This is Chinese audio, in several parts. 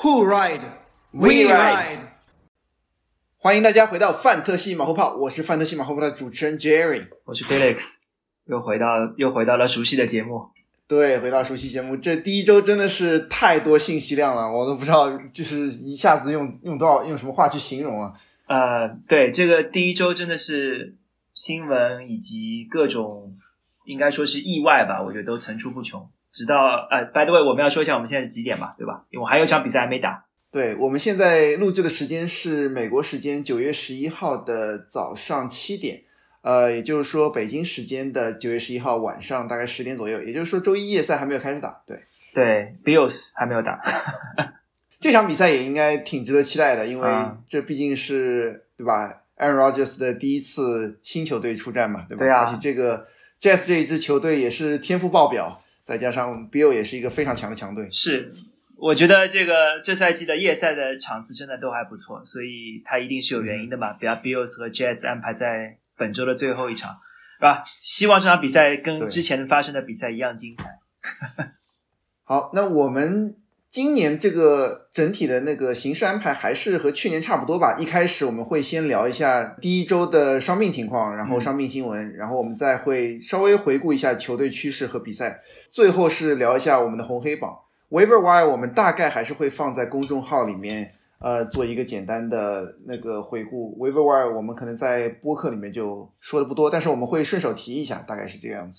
Who ride? We ride. 欢迎大家回到范特西马后炮，我是范特西马后炮的主持人 Jerry， 我是 Felix， 又回到了熟悉的节目。 对，回到熟悉节目。这第一周真的是太多信息量了，我都不知道就是一下子用什么话去形容啊。 对，这个第一周真的是新闻以及各种应该说是意外吧，我觉得都层出不穷。直到by the way， 我们要说一下我们现在是几点吧，对吧？因为我还有一场比赛还没打。 对，我们现在录制的时间是美国时间9月11号的早上7点，也就是说北京时间的9月11号晚上大概10点左右，也就是说周一夜赛还没有开始打。 对 Bills 还没有打。 这场比赛也应该挺值得期待的，因为这毕竟是对吧 Aaron Rodgers 的第一次新球队出战嘛，对吧？ 对啊， 而且这个 Jets 这一支球队也是天赋爆表，再加上 Bill 也是一个非常强的强队。 是，我觉得这赛季的夜赛的场次真的都还不错，所以它一定是有原因的嘛，把 Bills 和 Jets 安排在本周的最后一场，是吧？希望这场比赛跟之前发生的比赛一样精彩。 好，那我们今年这个整体的那个形式安排还是和去年差不多吧。一开始我们会先聊一下第一周的伤病情况，然后伤病新闻，然后我们再会稍微回顾一下球队趋势和比赛，最后是聊一下我们的红黑榜。Waiver Wire 我们大概还是会放在公众号里面做一个简单的那个回顾。Waiver Wire 我们可能在播客里面就说的不多，但是我们会顺手提一下，大概是这个样子。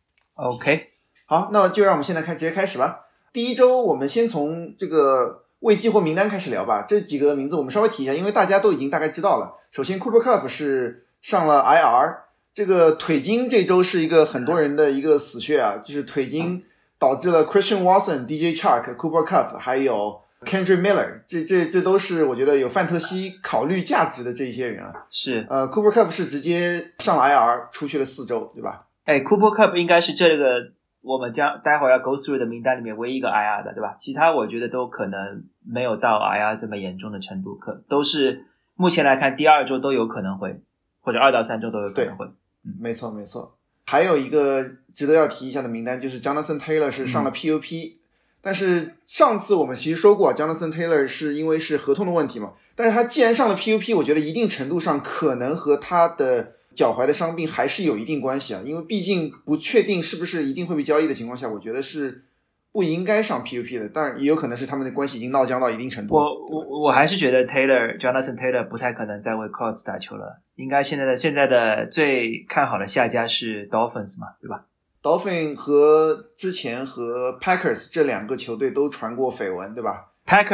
OK， 好，那就让我们现在直接开始吧。第一周我们先从这个未激活名单开始聊吧，这几个名字我们稍微提一下，因为大家都已经大概知道了。首先 Cooper Kupp 是上了 IR， 这个腿筋这周是一个很多人的一个死穴啊，就是腿筋导致了 Christian Watson、DJ Chark、Cooper Kupp 还有 Kendrick Miller， 这都是我觉得有范特西考虑价值的这一些人啊。 是 Cooper Kupp 是直接上了 IR 出去了4周，对吧 ？Cooper Kupp 应该是这个我们待会儿要 go through 的名单里面唯一一个 IR 的，对吧？其他我觉得都可能没有到 IR 这么严重的程度，都是目前来看第2周都有可能会，或者2到3周都有可能会。 没错没错。还有一个值得要提一下的名单就是 Jonathan Taylor 是上了 PUP，但是上次我们其实说过 Jonathan Taylor 是因为是合同的问题嘛，但是他既然上了 PUP， 我觉得一定程度上可能和他的脚踝的伤病还是有一定关系啊，因为毕竟不确定是不是一定会被交易的情况下，我觉得是不应该上 PUP 的，当然也有可能是他们的关系已经闹僵到一定程度。 我还是觉得 Jonathan Taylor 不太可能再为 Colts 打球了，应该现在的最看好的下家是 Dolphins 嘛，对吧？ Dolphins 和之前和 Packers 这2个球队都传过绯闻，对吧？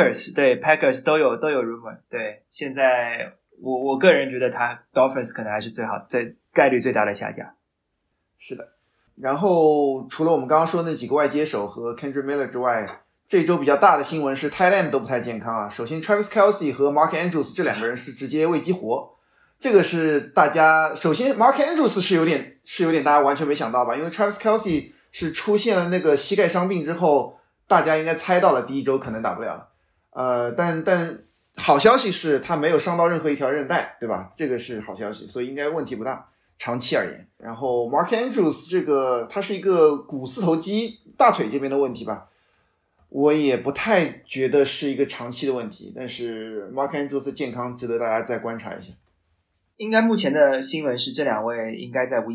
Packers 都有 rumor， 对，现在我个人觉得Dolphins 可能还是最概率最大的下家。 是的。然后除了我们刚刚说那几个外接手和 Kendrick Miller 之外，这周比较大的新闻是 tight end 都不太健康啊。首先 Travis Kelce 和 Mark Andrews 这2个人是直接未激活，这个是大家首先 Mark Andrews 是有点大家完全没想到吧，因为 Travis Kelce 是出现了那个膝盖伤病之后，大家应该猜到了第一周可能打不了。但好消息是他没有伤到任何一条韧带，对吧？这个是好消息，所以应该问题不大，长期而言。然后 Mark Andrews 这个他是一个股四头肌大腿这边的问题吧，我也不太觉得是一个长期的问题，但是 Mark Andrews 的健康值得大家再观察一下。 应该目前的新闻是这2位应该在 Week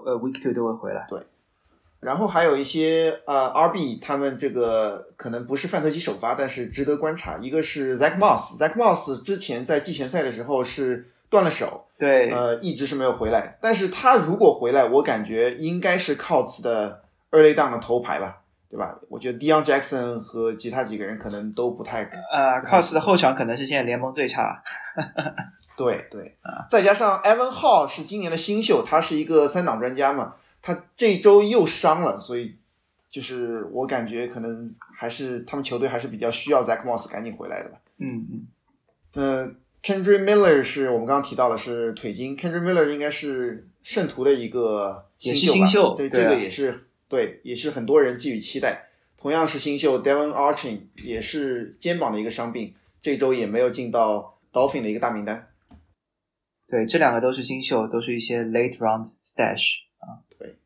2都会回来。 对。然后还有一些RB 他们这个可能不是范特西首发，但是值得观察。一个是 Zach Moss 之前在季前赛的时候是断了手， 对， 一直是没有回来，但是他如果回来，我感觉应该是 Colts 的2垒档的头牌吧，对吧？我觉得 Deion Jackson 和其他几个人可能都不太 Colts 的后场可能是现在联盟最差。 对，再加上 Evan Hall 是今年的新秀，他是一个3档专家嘛，他这周又伤了，所以就是我感觉可能还是他们球队还是比较需要 Zach Moss 赶紧回来的吧。Kendrick Miller 是我们刚刚提到的是腿筋， Kendrick Miller 应该是圣徒的一个新秀吧， 也是新秀， 这个也是对，也是很多人寄予期待。同样是新秀 Devon Arching 也是肩膀的一个伤病，这周也没有进到 Dolphin 的一个大名单。 对，这2个都是新秀，都是一些 late round stash 啊。 对，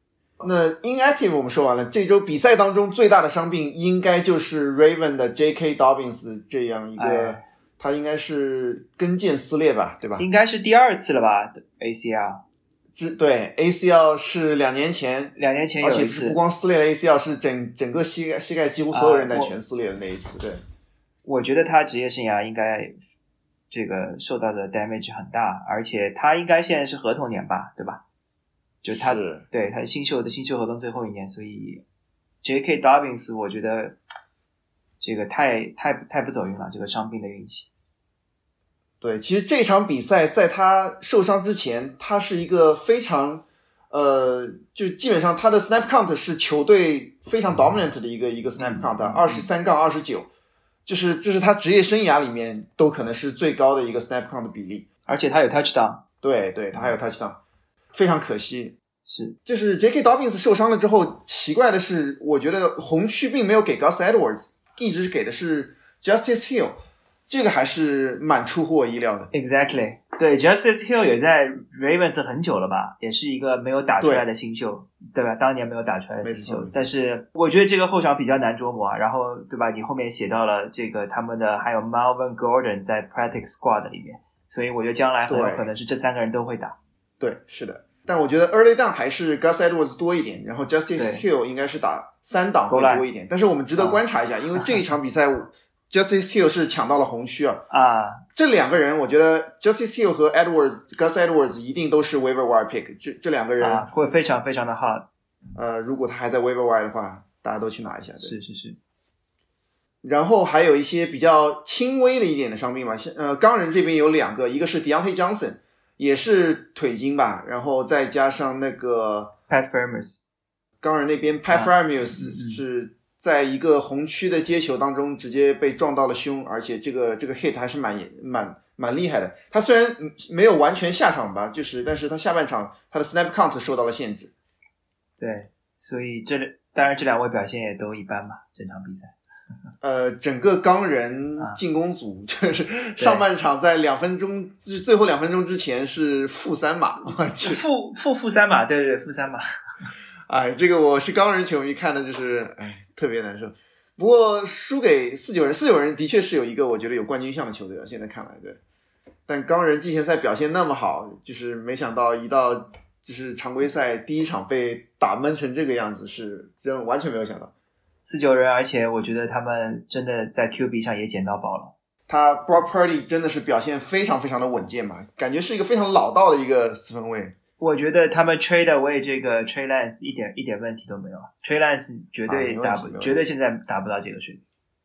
那 inactive 我们说完了，这周比赛当中最大的伤病应该就是 Raven 的 J.K. Dobbins 这样一个，他应该是跟腱撕裂吧，对吧？ 应该是第2次了吧 ACL。 对 ACL 是2年前有一次， 而且不光撕裂了 ACL， 是整个膝盖几乎所有韧带全撕裂的那一次。对， 我觉得他职业生涯应该这个受到的 damage 很大，而且他应该现在是合同年吧，对吧？就他对他新秀合同最后1年，所以 J.K. Dobbins 我觉得这个太不走运了，这个伤病的运气。 对，其实这场比赛在他受伤之前，他是一个非常就基本上他的 snap count 是球队非常 dominant 的一个 snap count， 23-29， 就是这是他职业生涯里面都可能是最高的一个 snap count 的比例， 而且他有 touchdown。 对，他还有 touchdown， 非常可惜。 是， 就是 J.K. Dobbins 受伤了之后，奇怪的是，我觉得红区并没有给 Gus Edwards， 一直给的是 Justice Hill。这个还是蛮出乎我意料的。 Exactly， 对 ，Justice Hill 也在 Ravens 很久了吧，也是一个没有打出来的新秀， 对吧？当年没有打出来的新秀，但是我觉得这个后场比较难捉摸啊。然后，对吧？你后面写到了这个他们的还有 Melvin Gordon 在 Practice Squad 里面，所以我觉得将来很有可能是这3个人都会打。 对，是的。但我觉得 Early Down 还是 Gus Edwards 多一点，然后 Justice Hill 应该是打3档会多一点。但是我们值得观察一下，因为这一场比赛Justice Hill 是抢到了红区啊！这2个人，我觉得 Justice Hill 和 Gus Edwards 一定都是 waiver wire pick。这2个人会非常非常的 hot。 如果他还在 waiver wire 的话，大家都去拿一下。 是。 然后还有一些比较轻微的一点的伤病嘛，钢人这边有2个，一个是 Deontay Johnson， 也是腿筋吧，然后再加上那个 Pat Freiermuth， 钢人那边 Pat Freiermuth 是在一个红区的接球当中直接被撞到了胸，而且这个 hit 还是蛮厉害的。他虽然没有完全下场吧，但是他下半场他的 snap count 受到了限制。 对，所以当然这2位表现也都一般吧，整场比赛。 整个钢人进攻组就是上半场在2分钟，就是最后2分钟之前是负3码， 负3码，对，负3码。 哎，这个我是钢人球迷看的就是特别难受。不过输给49人的确是有一个我觉得有冠军相的球队啊，现在看来对。但钢人季前赛表现那么好，就是没想到一到就是常规赛第1场被打闷成这个样子，是真完全没有想到。 49人，而且我觉得他们真的在 QB 上也捡到宝了。 他 Brock Purdy 真的是表现非常非常的稳健嘛，感觉是一个非常老道的一个4分卫。 我觉得他们 trade away 这个 Trey Lance 一点问题都没有。Trey Lance 绝对现在达不到这个水平。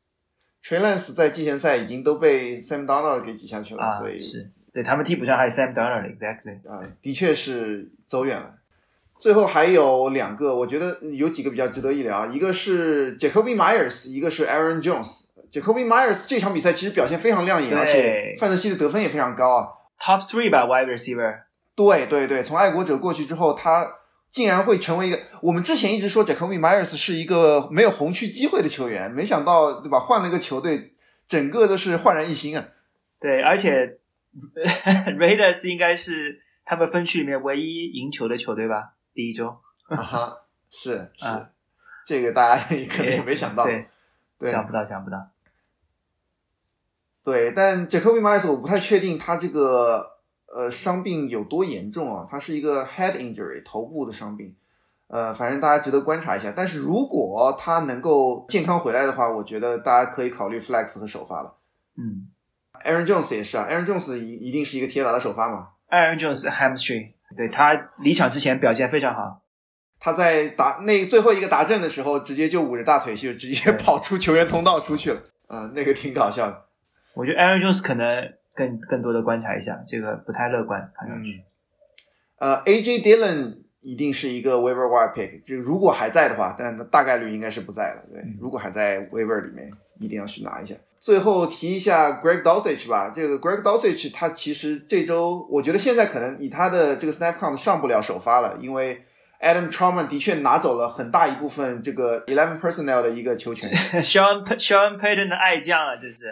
Trey Lance 在季前赛已经都被 Sam Darnold 给挤下去了，所以是对他们替补上还有 Sam Darnold exactly 的确是走远了。最后还有2个，我觉得有几个比较值得一聊，一个是 Jacoby Myers， 一个是 Aaron Jones。Jacoby Myers 这场比赛其实表现非常亮眼，而且范特西的得分也非常高啊 ，Top 3吧 ，Wide Receiver。 对，从爱国者过去之后，他竟然会成为一个，我们之前一直说 Jacoby Myers 是一个没有红区机会的球员，没想到对吧？换了一个球队，整个都是焕然一新啊。 对，而且Raiders 应该是他们分区里面唯一赢球的球队吧？第1周。 是，这个大家可能也没想到。 对，想不到。 对，但 Jacoby Myers 我不太确定他这个伤病有多严重啊，他是一个 head injury 头部的伤病。反正大家值得观察一下，但是如果他能够健康回来的话，我觉得大家可以考虑 flex 和首发了。Aaron Jones 也是啊 ，Aaron Jones 一定是一个铁打的首发嘛。 Aaron Jones hamstring， 对，他离场之前表现非常好。 他在打那最后一个达阵的时候，直接就捂着大腿就直接跑出球员通道出去了。那个挺搞笑的。 我觉得 Aaron Jones 可能更多的观察一下，这个不太乐观看上去。 AJ Dillon 一定是一个 waiver wire pick， 就如果还在的话，但大概率应该是不在了。对，如果还在 waiver 里面，一定要去拿一下。最后提一下 Greg Dulcich 吧，这个 Greg Dulcich 他其实这周我觉得现在可能以他的这个 snap count 上不了首发了，因为 Adam Trautman 的确拿走了很大一部分这个 11 personnel 的一个球权。 Sean Payton 的爱将啊，这是。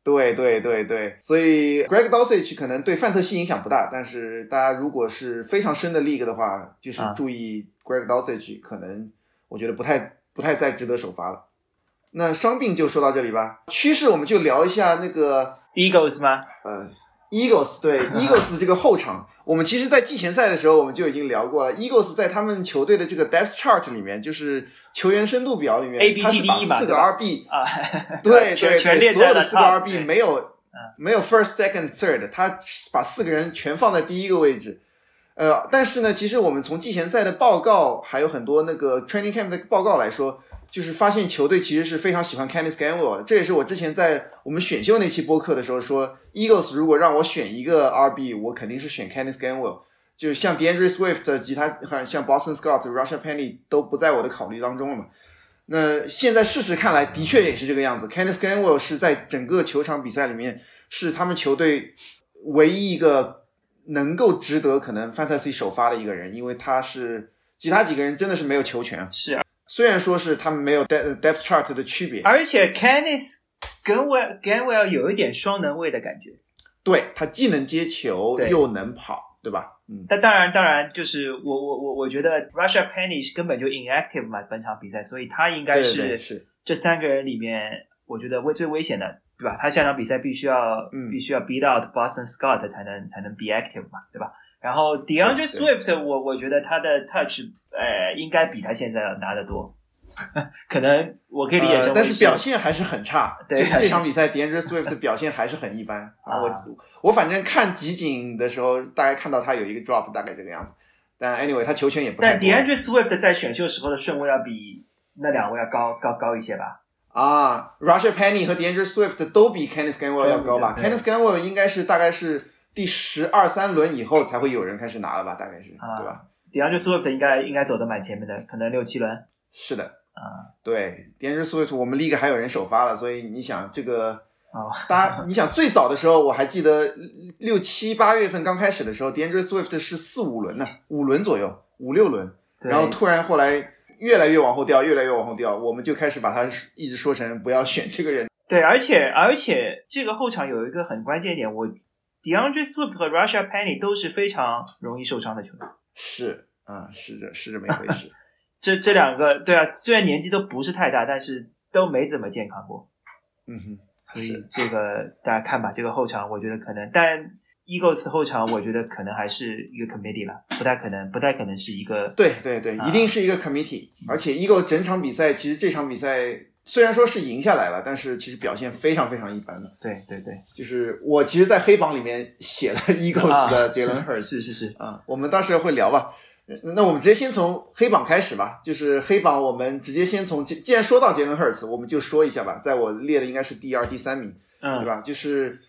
对对对对，所以 Greg Dulcich 可能对范特西影响不大，但是大家如果是非常深的 league 的话，就是注意 Greg Dulcich 可能我觉得不太再值得首发了。那伤病就说到这里吧，趋势我们就聊一下那个 Eagles 吗 ？Eagles 对Eagles 的这个后场，我们其实在季前赛的时候我们就已经聊过了。Eagles 在他们球队的这个 depth chart 里面，就是球员深度表里面， A B C D E 他是把4个 RB 对对对，所有的4个 RB 没有 first second third， 他把4个人全放在第一个位置。但是呢，其实我们从季前赛的报告还有很多那个 training camp 的报告来说，就是发现球队其实是非常喜欢 Kenneth Gainwell 的。这也是我之前在我们选秀那期播客的时候说 Eagles 如果让我选一个 RB， 我肯定是选 Kenneth Gainwell， 就是像 DeAndre Swift 及他像 Boston Scott、Rashad Penny 都不在我的考虑当中了嘛。那现在事实看来的确也是这个样子， Kenneth Gainwell 是在整个球场比赛里面是他们球队唯一一个能够值得可能 Fantasy 首发的一个人，因为他是其他几个人真的是没有球权， 是虽然说是他们没有 depth chart 的区别， 而且 Kenneth Gainwell 有一点双能卫的感觉， 对，他既能接球又能跑，对吧？ 但当然就是我觉得 Rashad Penny 根本就 inactive 嘛，本场比赛，所以他应该是这3个人里面我觉得最危险的，对吧？他下场比赛必须要 beat out Boston Scott 才能 be active 嘛，对吧？然后 DeAndre Swift 我觉得他的 touch 应该比他现在拿得多，可能我可以理解成但是表现还是很差。 对， 就是这场比赛 DeAndre Swift 的表现还是很一般我反正看集锦的时候大概看到他有一个 drop 大概这个样子，但 anyway 他球权也不太多。 但 DeAndre Swift 在选秀时候的顺位要比那2位要高一些吧 Rashad Penny 和 DeAndre Swift 都比 Kenneth Gainwell 要高吧？Kenneth Gainwell 应该是大概是第12、13轮以后才会有人开始拿了吧？大概是对吧 ？DeAndre Swift 应该走得蛮前面的，可能6、7轮。 是的对 DeAndre Swift 我们 League 还有人首发了，所以你想这个你想最早的时候我还记得6、7、8月份刚开始的时候 DeAndre Swift 是4、5轮呢，5轮左右，5、6轮，然后突然后来越来越往后掉，我们就开始把他一直说成不要选这个人。 对，而且这个后场有一个很关键点，DeAndre Swift 和 Rashad Penny 都是非常容易受伤的球员。 是这么一回事。 这2个对啊，虽然年纪都不是太大，但是都没怎么健康过。所以这个大家看吧，这个后场我觉得可能，但 Eagles 后场我觉得可能还是一个 committee 啦，不太可能是一个对，一定是一个 committee。而且 Eagles 整场比赛其实这场比赛虽然说是赢下来了，但是其实表现非常非常一般的。 对， 就是我其实在黑榜里面写了 Eagles 的 Jalen Hurts 是我们到时候会聊吧。那我们直接先从黑榜开始吧，就是黑榜我们直接先从，既然说到 Jalen Hurts 我们就说一下吧，在我列的应该是第2、第3名对吧？就是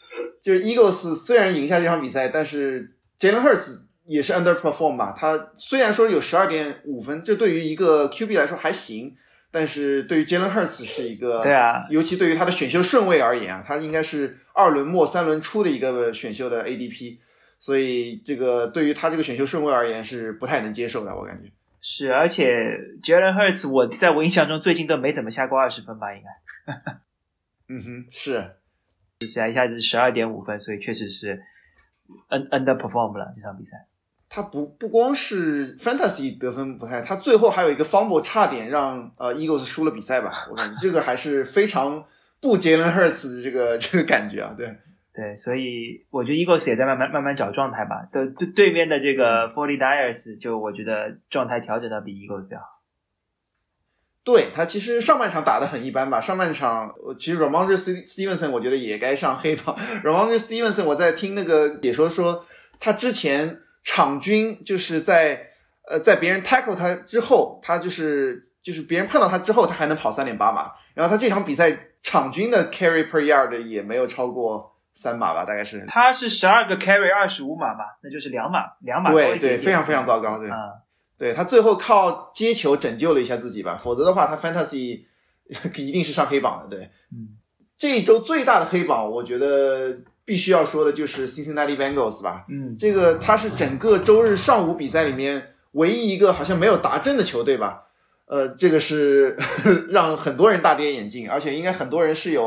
Eagles 虽然赢下这场比赛，但是 Jalen Hurts 也是 underperform 吧，他虽然说有 12.5 分，这对于一个 QB 来说还行，但是对于 Jalen Hurts 是一个， 对啊， 尤其对于他的选秀顺位而言他应该是2轮末3轮初的一个选秀的 ADP， 所以这个对于他这个选秀顺位而言是不太能接受的，我感觉是。而且 Jalen Hurts 在我印象中最近都没怎么下过20分吧，应该是一下子 12.5 分，所以确实是 underperform 了这场比赛。 他不光是 Fantasy 得分不太，他最后还有一个 fumble 差点让Eagles 输了比赛吧，我感觉这个还是非常不 Jalen Hurts 的这个感觉对，所以我觉得 Eagles 也在慢慢找状态吧。对面的这个 49ers 就我觉得状态调整的比 Eagles 要好。 对，他其实上半场打得很一般吧，上半场其实 Ramondre Stevenson 我觉得也该上黑榜。Ramondre Stevenson 我在听那个解说他之前场均就是在别人 tackle 他之后，他就是别人碰到他之后他还能跑 3.8 码，然后他这场比赛场均的 carry per yard 也没有超过3码吧，大概是。 他是12个 carry 25码吧，那就是2码多一点点。 对，非常非常糟糕，对，他最后靠接球拯救了一下自己吧，否则的话他 fantasy 一定是上黑榜的。对，这一周最大的黑榜我觉得必须要说的就是 Cincinnati Bengals 吧。这个他是整个周日上午比赛里面唯一一个好像没有达阵的球队吧。这个是让很多人大跌眼镜，而且应该很多人是有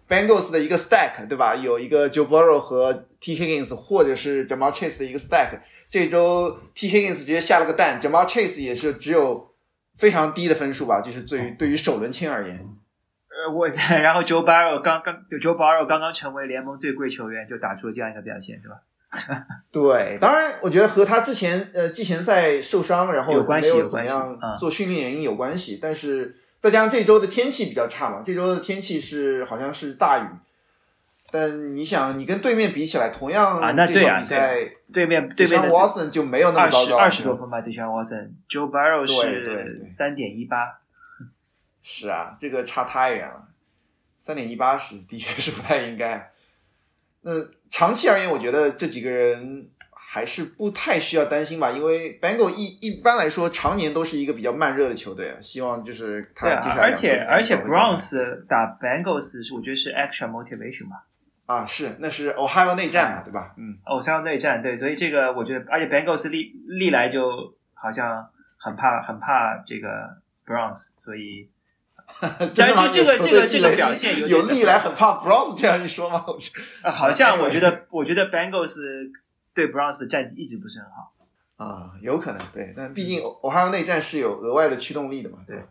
Bengals 的一个 stack， 对吧？有一个 Joe Burrow 和 T Higgins 或者是 Ja'Marr Chase 的一个 stack。这周 T Higgins 直接下了个蛋 ，Ja'Marr Chase 也是只有非常低的分数吧，就是对于首轮签而言。 然后 Joe Burrow 刚刚成为联盟最贵球员，就打出了这样一个表现，对吧？ 对，当然我觉得和他之前季前赛受伤，然后没有怎么样做训练原因有关系，但是再加上这周的天气比较差嘛，这周的天气好像是大雨，但你想你跟对面比起来，同样这场比赛， 对面的 Watson 就没有那么糟糕 ，20多分吧，Deshaun Watson，Joe Burrow 是3.18， 是啊，这个差太远了，3.18是的确是不太应该。那长期而言，我觉得这几个人还是不太需要担心吧，因为 Bengal 一般来说常年都是一个比较慢热的球队，希望就是他接下来而且 Browns 打 Bengals 我觉得是 extra motivation 吧。 啊，是，那是 Ohio 内战嘛，对吧 ？Ohio 内战，对，所以这个我觉得，而且 Bengals 历来就好像很怕这个 Browns， 所以。但是这个表现有历来很怕 Browns 这样一说吗？ 好像我觉得 Bengals 对 Browns 的战绩一直不是很好啊，有可能对，但毕竟 Ohio 内战是有额外的驱动力的嘛， 对，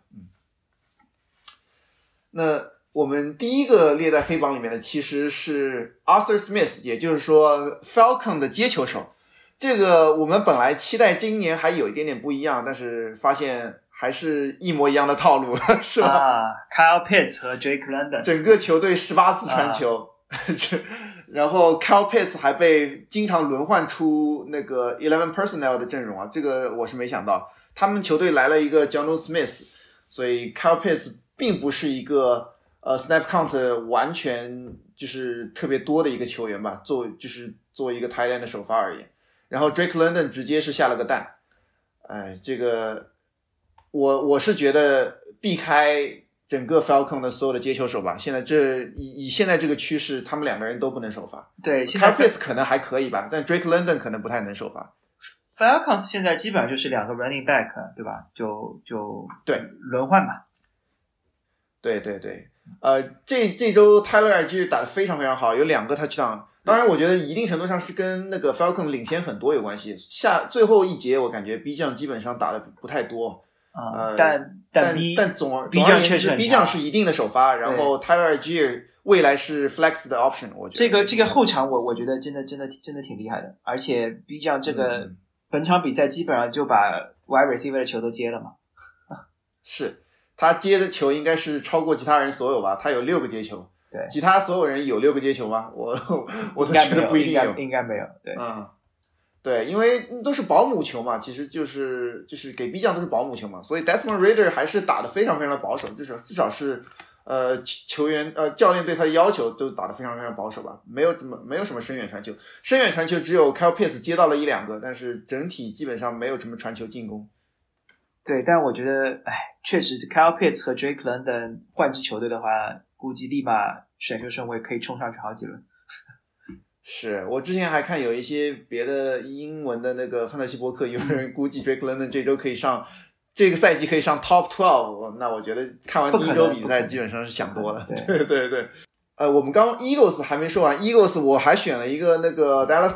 那我们第一个列在黑榜里面的其实是 Arthur Smith， 也就是说 Falcon 的接球手。这个我们本来期待今年还有一点点不一样，但是发现。还是一模一样的套路，是吧 ？Kyle Pitts 和 Drake London， 整个球队18次传球，然后 Kyle Pitts 还被经常轮换出那个 11 personnel 的阵容啊，这个我是没想到。他们球队来了一个 Jonnu Smith， 所以 Kyle Pitts 并不是一个snap count 完全就是特别多的一个球员吧，作为一个 tight end 的首发而言。然后 Drake London 直接是下了个蛋，这个。我是觉得避开整个 Falcon 的所有的接球手吧。现在以现在这个趋势，他们两个人都不能首发。 对 ，Kyle Pitts 可能还可以吧，但 Drake London 可能不太能首发。 Falcons 现在基本上就是2个 running back， 对吧？就对轮换吧。 对，这周 Tyler Algier 打得非常非常好，有2个 touchdown。当然，我觉得一定程度上是跟那个 Falcon 领先很多有关系。最后一节，我感觉 B 将基本上打得不太多。 但总而言之 ，B 将是一定的首发，然后 Tyler Algier 未来是 flex 的 option， 我觉得这个后场我觉得真的挺厉害的，而且 B 将这个本场比赛基本上就把 wide receiver 的球都接了嘛。 是他接的球应该是超过其他人所有吧？他有6个接球， 对， 其他所有人有6个接球吗？我都觉得不一定有， 应该没有，对， 对，因为都是保姆球嘛，其实就是给 B 将都是保姆球嘛，所以 Desmond Ridder 还是打得非常非常的保守，至少是球员教练对他的要求都打得非常非常保守吧，没有什么深远传球，深远传球只有 Kyle Pitts 接到了1-2个，但是整体基本上没有什么传球进攻。 对，但我觉得确实 Kyle Pitts 和 Drake London 换支球队的话，估计立马选秀顺位可以冲上去好几轮。 是我之前还看有一些别的英文的那个范特西博客，有人估计 Drake London 这个赛季可以上 Top 12， 那我觉得看完第一周比赛基本上是想多了。对。我们刚 Eagles 还没说完 ，Eagles 我还选了一个那个 Dallas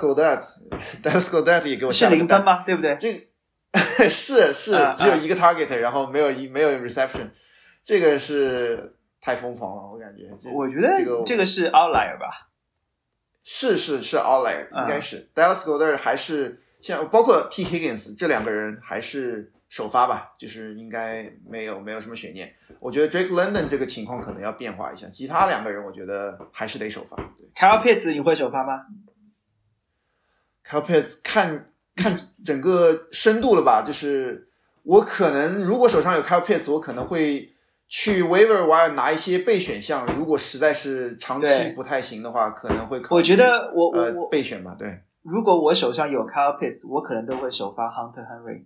Goedert 也给我下了是0分吗？对不对？ 这个是只有1个 target， 然后没有 reception， 这个是太疯狂了，我感觉。 我觉得这个是 outlier 吧。 是 outlier， 应该是Dallas Goedert 还是像包括 T Higgins 这2个人还是首发吧，就是应该没有什么悬念。我觉得 Drake London 这个情况可能要变化一下，其他2个人我觉得还是得首发。 Kyle Pitts 你会首发吗？ Kyle Pitts 看整个深度了吧，就是我可能如果手上有 Kyle Pitts， 我可能会去 waiver wire 拿一些备选项，如果实在是长期不太行的话，可能会考虑我觉得我备选吧。对， 如果我手上有 Kyle Pitts， 我可能都会首发 Hunter Henry。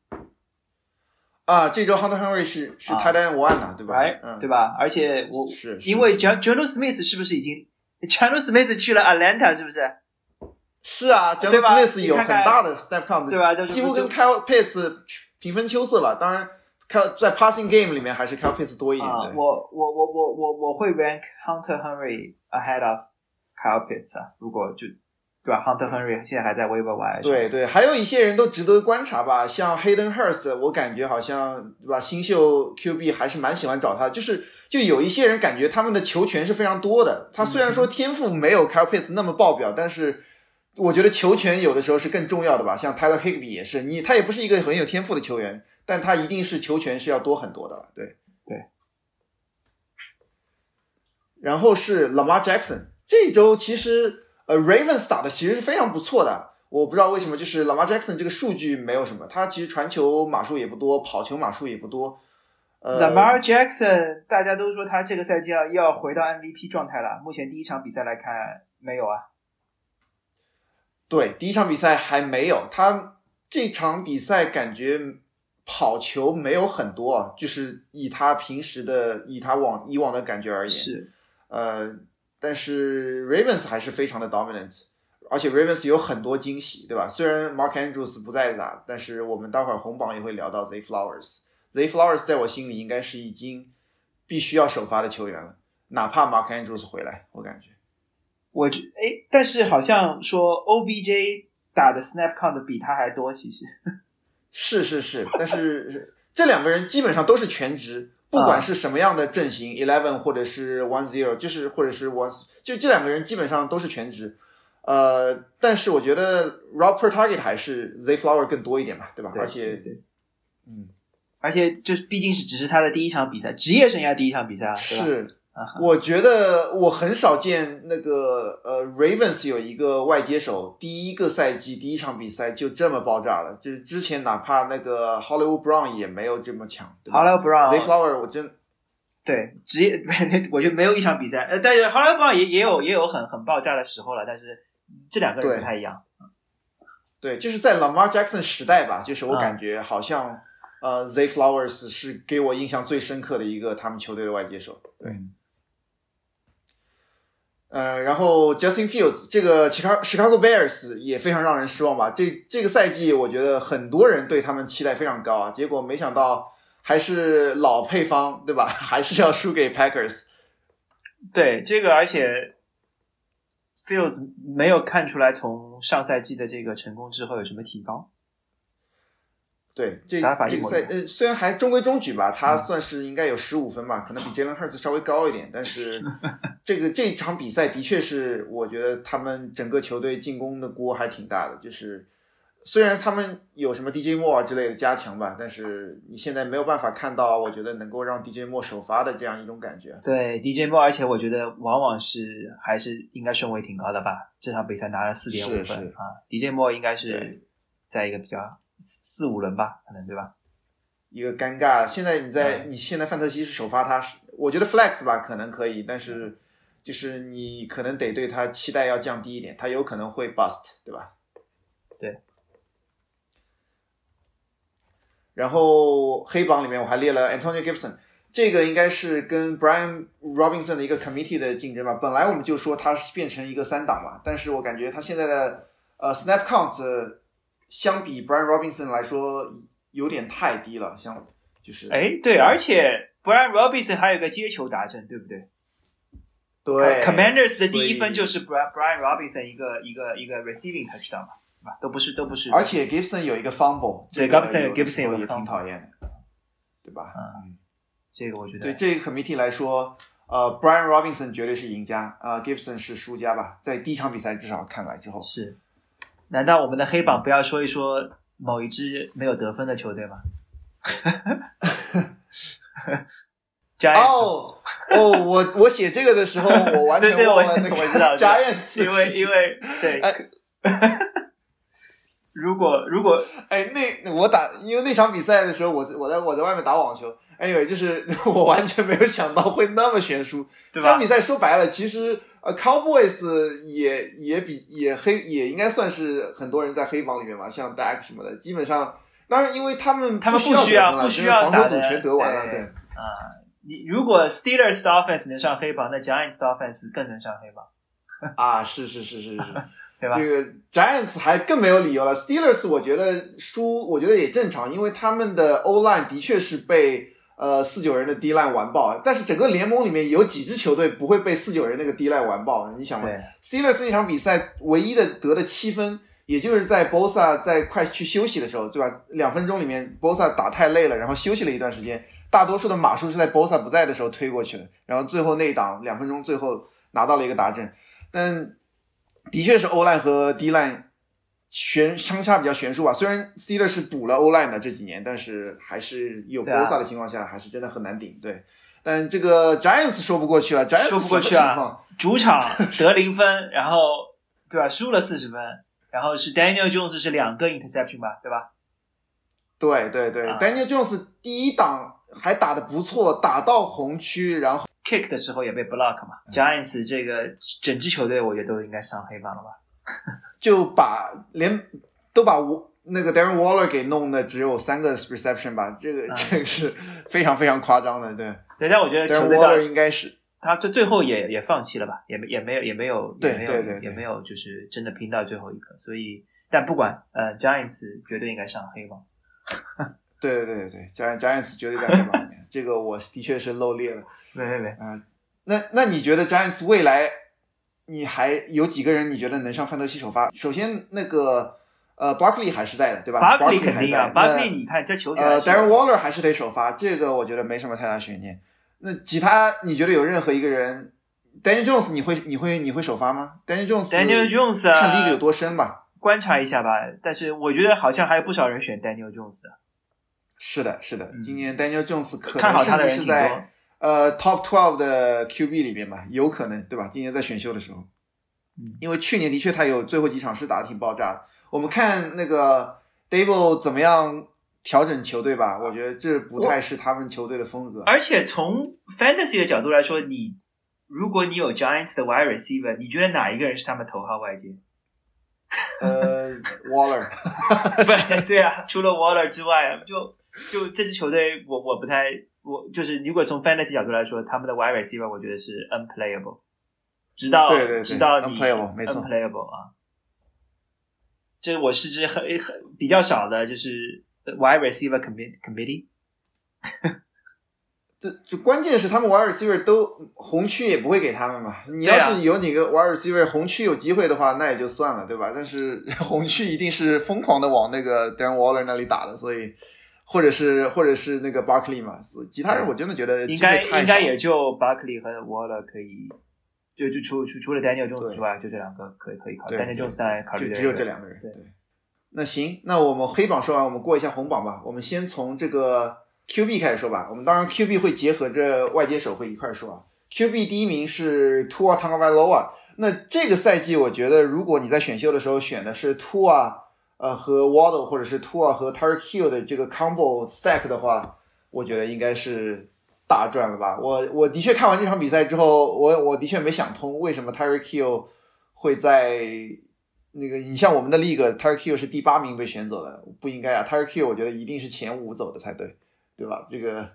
这周 Hunter Henry 是tight end 1啊，对吧？ 对吧？而且是因为 Jonnu Smith 是不是已经 Jonnu Smith 去了 Atlanta 是不是？ 是啊 ，Jonnu Smith 有很大的 snap count， 对吧？ 几乎跟 Kyle Pitts 平分秋色吧。当然在 passing game 里面还是 Kyle Pitts 多一点。对， 我会 rank Hunter Henry ahead of Kyle Pitts 啊，如果就对吧 ，Hunter Henry 现在还在 waiver wire。 对对，还有一些人都值得观察吧，像 Hayden Hurst， 我感觉好像对吧，新秀 QB 还是蛮喜欢找他，就有一些人感觉他们的球权是非常多的。他虽然说天赋没有 Kyle Pitts 那么爆表，但是我觉得球权有的时候是更重要的吧。像 Tyler Higbee 也是，他也不是一个很有天赋的球员，但他一定是球权是要多很多的了。对对。 然后是 Lamar Jackson， 这一周其实Ravens 打的其实是非常不错的。我不知道为什么，就是 Lamar Jackson 这个数据没有什么，他其实传球码数也不多，跑球码数也不多。 Lamar Jackson 大家都说他这个赛季要回到 MVP 状态了，目前第一场比赛来看没有啊。 对，第一场比赛还没有，他这场比赛感觉跑球没有很多，就是以他以往的感觉而言是。 但是 Ravens 还是非常的 dominant， 而且 Ravens 有很多惊喜，对吧？虽然 Mark Andrews 不在打，但是我们待会儿红榜也会聊到 Zay Flowers 在我心里应该是已经必须要首发的球员了，哪怕 Mark Andrews 回来，我感觉。 但是好像说 OBJ 打的 snap count 比他还多，其实是，但是这两个人基本上都是全职，不管是什么样的阵型，11或者是10，就是或者是1，就这两个人基本上都是全职。但是我觉得 route per target 还是 Zay Flower 更多一点吧，对吧？ 对， 而且对，而且这毕竟是只是他的第一场比赛，职业生涯第一场比赛啊， 是。我觉得我很少见那个Ravens 有一个外接手第一个赛季第一场比赛就这么爆炸了，就是之前哪怕那个 Hollywood Brown 也没有这么强，对吧 Hollywood Brown Zay Flower 我真对职业我觉得没有一场比赛但是 Hollywood Brown 也有很爆炸的时候了，但是这两个人不太一样。 对，就是在 Lamar Jackson 时代吧，就是我感觉好像Zay Flowers 是给我印象最深刻的一个他们球队的外接手。对。然后 Justin Fields 这个 Chicago Bears 也非常让人失望吧。这个赛季我觉得很多人对他们期待非常高啊，结果没想到还是老配方，对吧？还是要输给 Packers。 对，这个而且 Fields 没有看出来从上赛季的这个成功之后有什么提高。 对，这个赛虽然还中规中矩吧，他算是应该有15分吧，可能比 Jalen Hurts 稍微高一点，但是这场比赛的确是我觉得他们整个球队进攻的锅还挺大的，就是虽然他们有什么 DJ Moore 之类的加强吧，但是你现在没有办法看到我觉得能够让 DJ Moore 首发的这样一种感觉。 对 DJ Moore， 而且我觉得往往还是应该顺位挺高的吧，这场比赛拿了 4.5 分啊 DJ Moore 应该是在一个比较4-5轮吧，可能对吧？ 一个尴尬。现在你现在范特西是首发他，我觉得 flex 吧可能可以，但是就是你可能得对他期待要降低一点，他有可能会 bust， 对吧？ 对。 然后黑榜里面我还列了 Antonio Gibson， 这个应该是跟 Brian Robinson 的一个 committee 的竞争吧。本来我们就说他变成一个3档嘛，但是我感觉他现在的snap count相比 Brian Robinson 来说有点太低了，就是对，而且 Brian Robinson 还有个接球达阵，对不对？ 对 ，Commanders 的第一分就是 Brian Robinson 一个 receiving touchdown 嘛，对吧？都不是。而且 Gibson 有一个 fumble， 对 Gibson 有也挺讨厌的，对吧？ 这个我觉得对这个 committee 来说，Brian Robinson 绝对是赢家，Gibson 是输家吧，在第一场比赛至少看来之后是。难道我们的黑榜不要说一说某一支没有得分的球队吗？ 我写这个的时候，我完全忘了那个 Giants， 因为对，如果因为那场比赛的时候，我在外面打网球 ，anyway， 就是我完全没有想到会那么悬殊。这场比赛说白了，其实Cowboys 也应该算是很多人在黑榜里面嘛，像 Dak 什么的，基本上，当然因为他们不需要防守组全得完了，对你如果 Steelers 的 offense 能上黑榜，那 Giants 的 offense 更能上黑榜。 是， 对吧？ 这个 Giants 还更没有理由了。Steelers 我觉得输，我觉得也正常，因为他们的 O-line 的确是被49人的 D-line 完爆，但是整个联盟里面有几支球队不会被49人那个 D-line 完爆？你想嘛 ，Steelers 那场比赛唯一的得的7分，也就是在 Bosa 在快去休息的时候，对吧？2分钟里面 Bosa 打太累了，然后休息了一段时间，大多数的码数是在 Bosa 不在的时候推过去的，然后最后那一档2分钟最后拿到了一个达阵，但的确是 O-line 和 D-line 相差比较悬殊吧。虽然 Steelers 是补了 O-line 的这几年，但是还是有 Bosa 的情况下，还是真的很难顶。对，但这个 Giants 说不过去了 ，Giants 说不过去啊，主场得0分，然后对吧，输了40分，然后是 Daniel Jones 是2个 interception 吧，对吧？ 对对对、Daniel Jones 第一档还打得不错，打到红区，然后 kick 的时候也被 block 嘛。Giants 这个整支球队我觉得都应该上黑榜了吧？ 就都把那个 Darren Waller 给弄的只有3个 reception 吧，这个是非常非常夸张的，对。 对，但我觉得 Darren Waller 应该是他最后也放弃了吧，也没有就是真的拼到最后一刻，所以但不管Giants 绝对应该上黑榜。 对 Giants 绝对在黑榜里面，这个我的确是漏列了。 没那你觉得 Giants 未来你还有几个人你觉得能上范德西首发？首先那个Barkley 还是在的，对吧 ？Barkley 肯定啊 ，Barkley 你看这球员 Darren Waller 还是得首发，这个我觉得没什么太大悬念。那其他你觉得有任何一个人 Daniel Jones 你会首发吗？ Daniel Jones 看league有多深吧， 观察一下吧。但是我觉得好像还有不少人选 Daniel Jones 的。 是的，今年 Daniel Jones 可能甚至是在Top 12的 QB 里面吧，有可能，对吧？今年在选秀的时候，因为去年的确他有最后几场是打得挺爆炸的。我们看那个 Dable 怎么样调整球队吧，我觉得这不太是他们球队的风格。 而且从 Fantasy 的角度来说，如果你有 Giants 的 Wide Receiver， 你觉得哪一个人是他们头号外接 ？Waller 对啊，除了 Waller 之外，就这支球队我不太，就是如果从 Fantasy 角度来说，他们的 Wide Receiver 我觉得是 unplayable， 直到你 unplayable 没错 unplayable 啊，这我是支很比较少的，就是 Wide Receiver Committee 这关键是他们 wide receiver 都红区也不会给他们嘛。你要是有几个 wide receiver 红区有机会的话，那也就算了，对吧？但是红区一定是疯狂的往那个 Darren Waller 那里打的，所以或者是那个 Barkley 嘛，其他人我真的觉得应该也就 Barkley 和 Waller 可以，就除了 Daniel Jones 之外，就这两个可以考虑。Daniel Jones 当然考虑的只有这两个人。对，那行，那我们黑榜说完，我们过一下红榜吧。我们先从这个QB 开始说吧，我们当然 QB 会结合着外接手会一块说啊。QB 第一名是 Tua Tagovailoa， 那这个赛季我觉得如果你在选秀的时候选的是 Tua 和 Waddle 或者是 Tua 和 Tyreek Hill 的这个 combo stack 的话，我觉得应该是大赚了吧。我的确看完这场比赛之后，我的确没想通为什么 Tyreek Hill 会在那个，你像我们的 league Tyreek Hill 是第8名被选走的，不应该啊。 Tyreek Hill 我觉得一定是前5走的才对，对吧？这个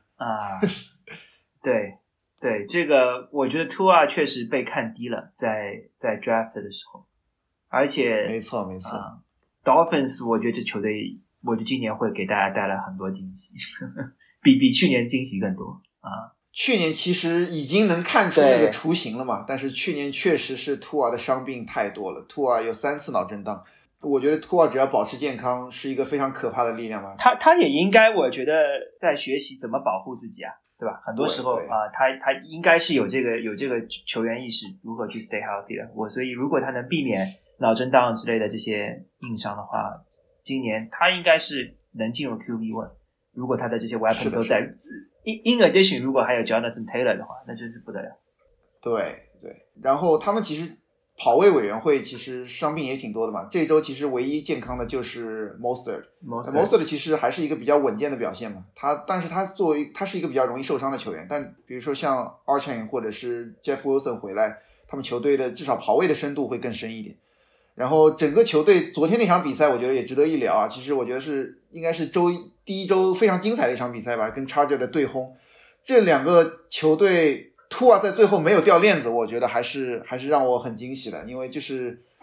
对，这个我觉得 Tua 确实被看低了，在 draft 的时候，而且没错 Dolphins 我觉得这球队，我觉得今年会给大家带来很多惊喜比去年惊喜更多啊。 去年其实已经能看出那个雏形了嘛，但是去年确实是 Tua 的伤病太多了， Tua 有3次脑震荡，我觉得 Tua 只要保持健康是一个非常可怕的力量嘛。 他也应该，我觉得在学习怎么保护自己啊，对吧？很多时候他应该是有这个球员意识，如何去 stay healthy 的。所以如果他能避免脑震荡之类的这些硬伤的话，今年他应该是能进入 QB1。如果他的这些 weapon 都在 in addition， 如果还有 Jonathan Taylor 的话，那真是不得了。 对，然后他们其实跑位委员会其实伤病也挺多的嘛，这周其实唯一健康的就是 Mostert 其实还是一个比较稳健的表现嘛。但是他是一个比较容易受伤的球员，但比如说像 Archen 或者是 Jeff Wilson 回来，他们球队的至少跑位的深度会更深一点。然后整个球队昨天那场比赛我觉得也值得一聊啊，其实我觉得应该是第一周非常精彩的一场比赛吧，跟 Charger 的对轰，这两个球队Tua 在最后没有掉链子，我觉得还是让我很惊喜的，因为就是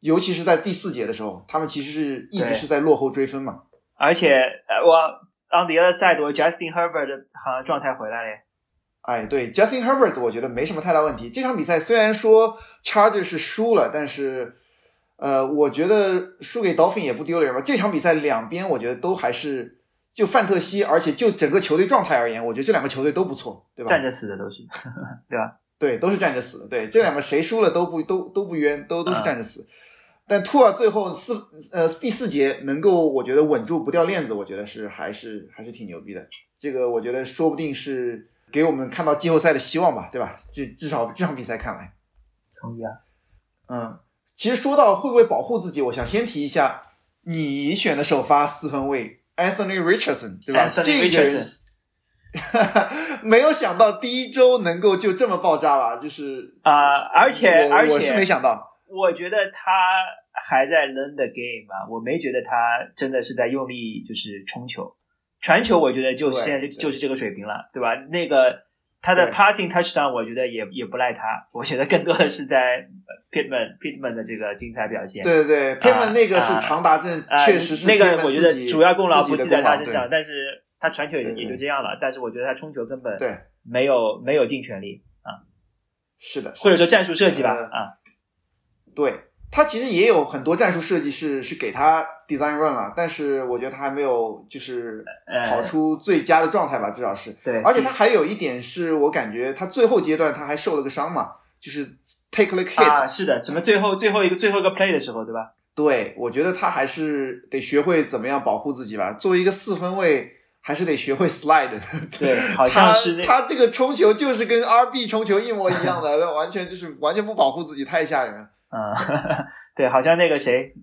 尤其是在第4节的时候，他们其实是一直是在落后追分嘛。 而且我 on the other side， 我 Justin Herbert 好像状态回来了。 哎，对 Justin Herbert 我觉得没什么太大问题。这场比赛虽然说 Chargers 是输了，但是我觉得输给 Dolphin 也不丢人吧。这场比赛两边我觉得都还是就范特西，而且就整个球队状态而言，我觉得这两个球队都不错，对吧？ 站着死的都是对吧？ 对，都是站着死的。对，这两个谁输了都不冤，都是站着死。但Tua最后第4节能够我觉得稳住不掉链子，我觉得还是挺牛逼的。这个我觉得说不定是给我们看到季后赛的希望吧，对吧？至少这场比赛看来。 同意啊。 其实说到会不会保护自己，我想先提一下你选的首发4分卫 Anthony Richardson， 对吧？ Anthony Richardson 没有想到第一周能够就这么爆炸吧，就是而且我是没想到。 我觉得他还在 learn the game 嘛，我没觉得他真的是在用力就是冲球传球，我觉得就现在就是这个水平了，对吧？那个他的 passing touchdown 我觉得也不赖他，我觉得更多的是在 Pittman 的这个精彩表现。 对对 Pittman 那个是长达阵，确实是那个我觉得主要功劳不记在他身上， 对， 但是他传球也就这样了，但是我觉得他冲球根本对没有尽全力啊。 是的， 或者说战术设计吧对，他其实也有很多战术设计是给他 design run 了，但是我觉得他还没有就是跑出最佳的状态吧，至少是。 对， 而且他还有一点是我感觉他最后阶段他还受了个伤嘛，就是 take a hit 是的，什么最后一个 play 的时候，对吧？ 对，我觉得他还是得学会怎么样保护自己吧。作为一个4分卫，还是得学会 slide。 对，好像是他这个冲球就是跟 RB 冲球一模一样的，完全不保护自己，太吓人了。 对，好像那个谁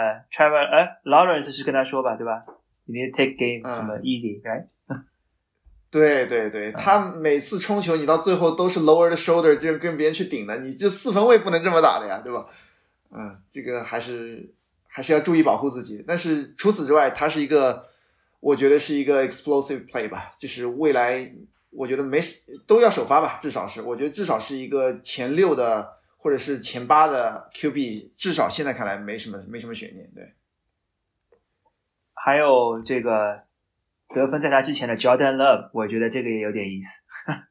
Trevor Lawrence 是跟他说吧，对吧？ You need to take game 什么 easy， right？ 对对对，他每次冲球你到最后都是 lower the shoulder 这样跟别人去顶的，你这4分卫不能这么打的呀，对吧？这个还是要注意保护自己。但是除此之外，他是我觉得是一个 explosive play 吧，就是未来我觉得都要首发吧，至少是我觉得至少是一个前6的或者是前8的 QB， 至少现在看来没什么悬念。对， 还有这个得分在他之前的 Jordan Love， 我觉得这个也有点意思。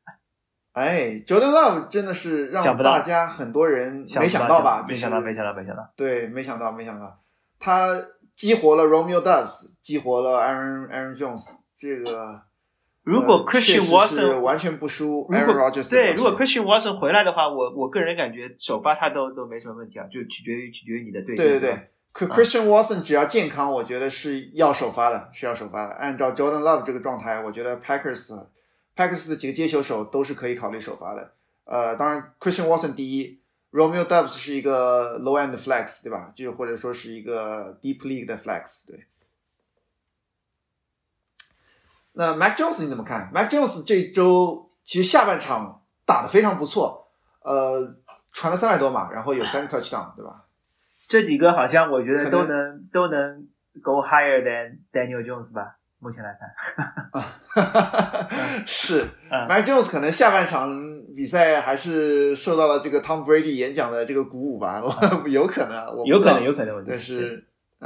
Jordan Love 真的是让大家很多人没想到吧？ 没想到。 对，没想到。他激活了 Romeo Doubs， 激活了 Aaron Jones， 这个如果 Christian Watson 完全不输 Aaron Rodgers。 对，如果 Christian Watson 回来的话，我个人感觉首发他都没什么问题啊，就取决于你的队友。 对。Christian Watson 只要健康，我觉得是要首发的。按照 Jordan Love 这个状态，我觉得 Packers 的几个接球手都是可以考虑首发的。当然 Christian Watson 第一， Romeo Doubs 是一个 low end flex， 对吧？就或者说是一个 deep league 的 flex。 对。那 Mac Jones 你怎么看？ Mac Jones 这周其实下半场打得非常不错，传了300多码，然后有3个 touchdown， 对吧？ 这几个好像我觉得都能 go higher than Daniel Jones 吧，目前来看。 是Mac Jones 可能下半场比赛还是受到了这个 Tom Brady 演讲的这个鼓舞吧，有可能，我不知道， 有可能， 但是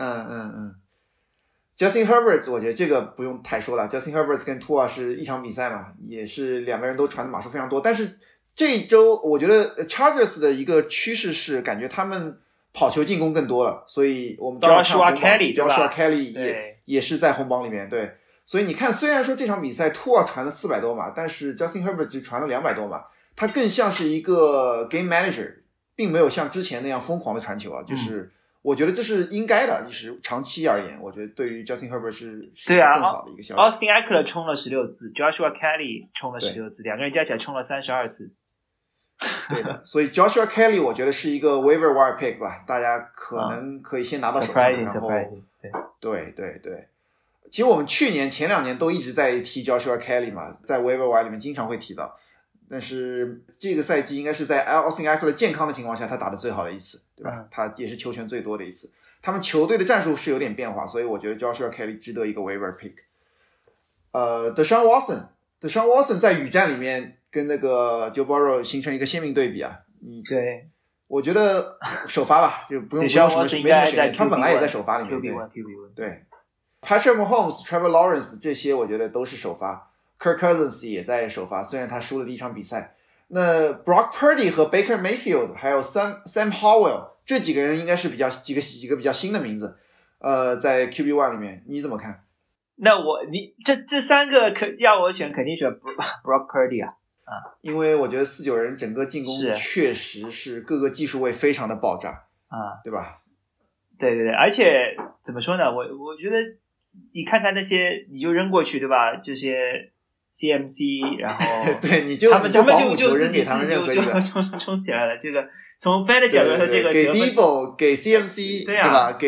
Justin Herbert 我觉得这个不用太说了， Justin Herbert 跟 Tua 是一场比赛嘛，也是两个人都传的码数非常多，但是这一周我觉得 Chargers 的一个趋势是感觉他们跑球进攻更多了，所以我们当然看红榜 Joshua Kelly 也是在红榜里面。对，所以你看虽然说这场比赛 Tua 传了400多码，但是 Justin Herbert 只传了200多码，他更像是一个 game manager， 并没有像之前那样疯狂的传球啊，就是我觉得这是应该的，就是长期而言，我觉得对于 Justin Herbert 是更好的一个消息。 Austin Eckler 冲了16次， Joshua Kelly 冲了16次，两个人加起来冲了32次。 对的，所以 Joshua Kelly 我觉得是一个 waiver wire pick 吧，大家可能可以先拿到手上，然后对。其实我们前2年都一直在提 Joshua Kelly 嘛，在 waiver wire 里面经常会提到，但是这个赛季应该是在 Austin Eckler 健康的情况下他打的最好的一次，对吧？他也是球权最多的一次。他们球队的战术是有点变化，所以我觉得 Joshua Kelly 值得一个 waiver pick。Deshaun Watson 在雨战里面跟那个 Joe Burrow 形成一个鲜明对比啊。 对， 我觉得首发吧，就不用什么选择，他本来也在首发里面。 QB1 对 ，Patrick Mahomes、Trevor Lawrence 这些我觉得都是首发 ，Kirk Cousins 也在首发，虽然他输了第一场比赛。那 Brock Purdy 和 Baker Mayfield 还有 Sam Howell 这几个人应该是几个比较新的名字，在 QB1 里面你怎么看？ 那你这三个要我选，肯定选 Brock Purdy 啊。 因为我觉得49人整个进攻确实是各个技术位非常的爆炸啊， 对吧？ 对，而且怎么说呢？我觉得你看看那些，你就扔过去，对吧？这些 CMC， 然后对， 他们就自己就冲起来了。这个从 fan 的角度说，这个给 Debo 给 CMC 对吧？给，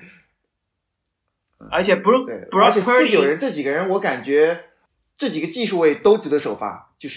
而且而且49人这几个人，我感觉这几个技术位都值得首发，就是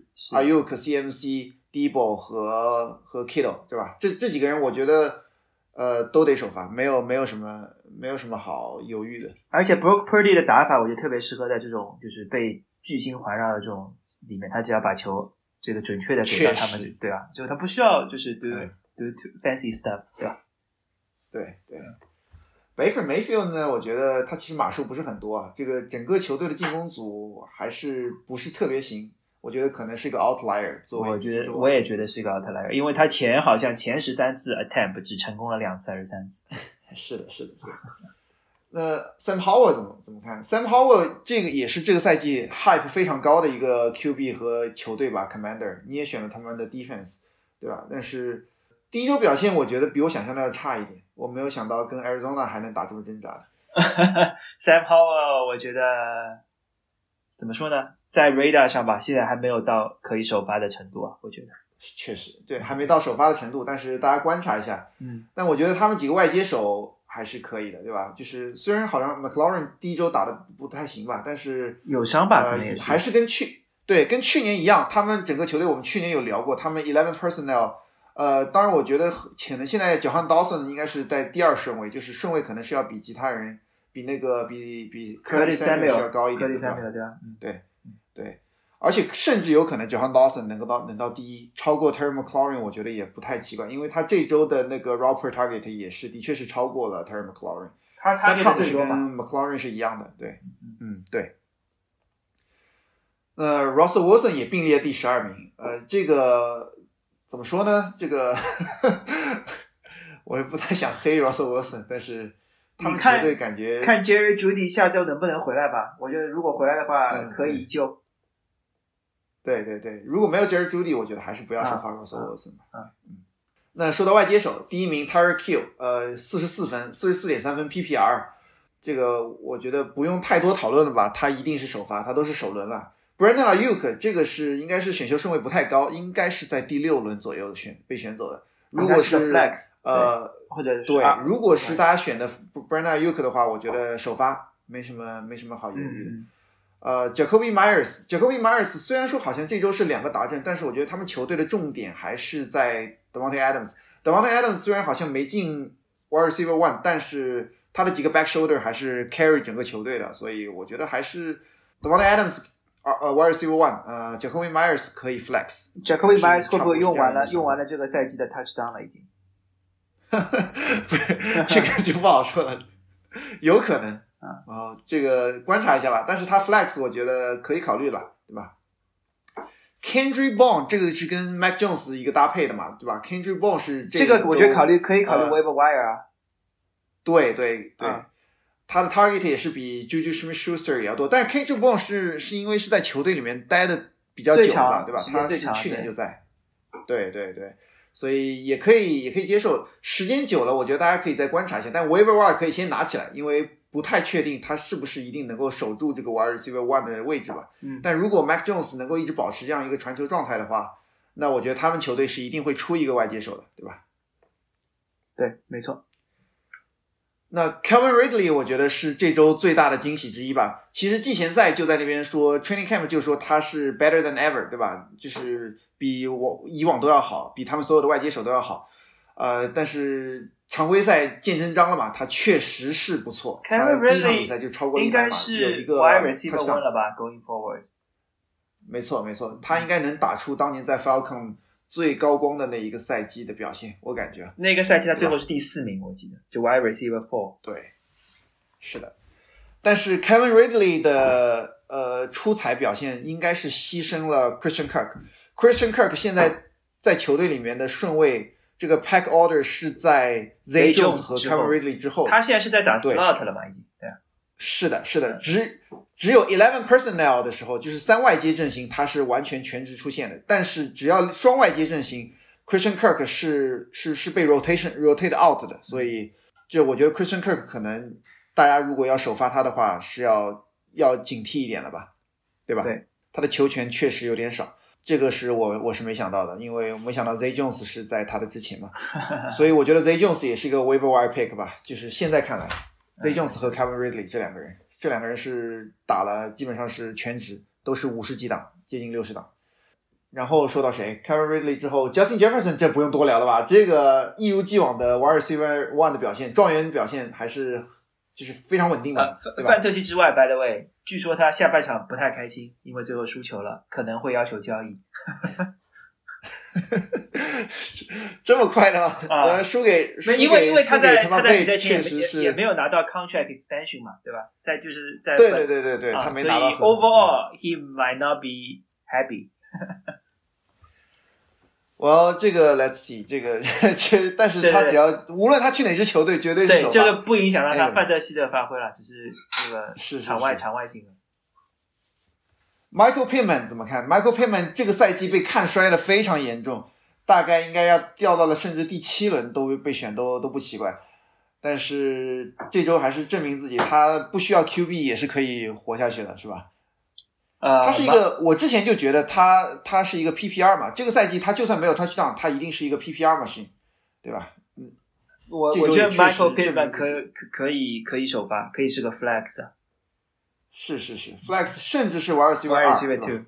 Ayuk、CMC、Debo 和 Kittle 对吧？这几个人我觉得都得首发，没有什么好犹豫的。 而且 Brock Purdy 的打法，我觉得特别适合在这种就是被巨星环绕的这种里面，他只要把球这个准确的给到他们，对吧？就他不需要就是do fancy stuff， 对吧？ 对。Baker Mayfield 呢，我觉得他其实码数不是很多啊，这个整个球队的进攻组还是不是特别行，我觉得可能是一个 outlier。 我也觉得是一个 outlier， 因为他好像前13次 attempt 只成功了2次还是3次。 是的。那 Sam Howell 怎么看 ？Sam Howell 这个也是这个赛季 hype 非常高的一个 QB 和球队吧 ，Commander， 你也选了他们的 defense， 对吧？但是第一周表现我觉得比我想象的要差一点，我没有想到跟 Arizona 还能打这么挣扎的。 Sam Howell 我觉得怎么说呢，在 radar 上吧，现在还没有到可以首发的程度啊，我觉得。 确实，对，还没到首发的程度，但是大家观察一下。但我觉得他们几个外接手还是可以的，对吧？就是虽然好像 McLaurin 第一周打的不太行吧，但是有伤吧， 还是跟去年一样，他们整个球队我们去年有聊过，他们11 personnel。当然我觉得可能现在 Jahan Dawson 应该是在第2顺位，就是顺位可能是要比其他人比 Curtis Samuel 要高一点，对，而且甚至有可能 Jahan Dawson 能到第一，超过 Terry McLaurin 我觉得也不太奇怪，因为他这周的那个 raw per target 的确是超过了 Terry McLaurin， 他是跟 McLaurin 是一样的，对，对。Russell Wilson 也并列第12名，这个怎么说呢？这个我也不太想黑 Russell Wilson， 但是他们球队感觉看 Jerry Jeudy 下周能不能回来吧。我觉得如果回来的话，可以救。 对，如果没有 Jerry Jeudy， 我觉得还是不要首发 Russell Wilson 吧。那说到外接手，第1名 Tyreek Hill， 44分，44.3分 PPR， 这个我觉得不用太多讨论了吧，他一定是首发，他都是首轮了。Brandon Ayuk 这个应该是选秀顺位不太高，应该是在第6轮左右被选走的。如果是 flex， 或者是对，如果是大家选的 Brandon Ayuk 的话，我觉得首发没什么好犹豫的。Jacoby Myers 虽然说好像这周是2个达阵，但是我觉得他们球队的重点还是在 Davante Adams。Davante Adams 虽然好像没进 wide receiver 1， 但是他的几个 back shoulder 还是 carry 整个球队的，所以我觉得还是 Davante Adams。wide receiver 1， Jacoby Myers 可以 flex。Jacoby Myers 会不会用完了这个赛季的 touchdown 了已经？ 这个就不好说了，有可能这个观察一下吧。但是他 flex 我觉得可以考虑了，对吧 ？Kendrick Bourne 这个是跟 Mac Jones 一个搭配的嘛，对吧 ？Kendrick Bourne 是这个我觉得可以考虑 waiver wire 啊。 对。他的 target 也是比 Juju Smith-Schuster 也要多，但是 Kendrick Bourne 是因为是在球队里面待的比较久了，对吧？他是去年就在，对，所以也可以接受。时间久了，我觉得大家可以再观察一下，但 waiver wire 可以先拿起来，因为不太确定他是不是一定能够守住这个 wide receiver 1的位置吧。但如果 Mac Jones 能够一直保持这样一个传球状态的话，那我觉得他们球队是一定会出一个外接手的，对吧？ 对，没错。 那 Calvin Ridley 我觉得是这周最大的惊喜之一吧。其实季前赛就在那边说 Training Camp 就说他是 better than ever， 对吧？就是比以往都要好，比他们所有的外接手都要好。但是常规赛见真章了嘛，他确实是不错。 Calvin Ridley 第一场比赛就超过了100码， 应该是有一个 wide receiver 了吧 ？Going forward， 没错，他应该能打出当年在 Falcon 最高光的那一个赛季的表现，我感觉那个赛季他最后是第4名，我记得就 wide receiver 4。 对，是的。但是 Kevin Ridley 的出彩表现应该是牺牲了 Christian Kirk。Christian Kirk 现在在球队里面的顺位，这个 pack order 是在 Zay Jones 和 Kevin Ridley 之后。 他现在是在打 slot 了嘛？已经对啊。 是的，是的，只有11 personnel 的时候，就是3外接阵型，他是完全全职出现的。但是只要双外接阵型 ，Christian Kirk 是被 rotate out 的，所以就我觉得 Christian Kirk 可能大家如果要首发他的话，是要警惕一点了吧，对吧？ 对， 他的球权确实有点少，这个是我是没想到的，因为我没想到 Zay Jones 是在他的之前嘛，所以我觉得 Zay Jones 也是一个 waiver wire pick 吧，就是现在看来。Zay Jones 和 Kevin Ridley 这两个人是打了基本上是全职，都是50几档，接近60档。然后说到谁 Kevin Ridley 之后 Justin Jefferson 这不用多聊了吧，这个一如既往的 wide receiver 1的表现，状元表现还是就是非常稳定的，对吧？ 范特西之外 by the way 据说他下半场不太开心，因为最后输球了，可能会要求交易。 这么快的吗？输给因为他在比赛确实是也没有拿到 contract extension 嘛，对吧？就是在对，他没拿到合同。 所以 overall he might not be happy 。 这个 let's see 这个但是他只要无论他去哪支球队，绝对是首发。 对，这个不影响到他范特西的发挥了，只是这个场外新闻。 Michael Pittman 怎么看 ？Michael Pittman 这个赛季被看衰的非常严重，大概应该要掉到了甚至第7轮都被选都不奇怪。但是这周还是证明自己，他不需要 QB 也是可以活下去的，是吧？他是一个，我之前就觉得他是一个 PPR 嘛，这个赛季他就算没有 touchdown， 他一定是一个 PPR machine， 对吧？ 我觉得 Michael Pittman 可以首发，可以是个 flex 啊。 是 flex 甚至是 wide receiver 2，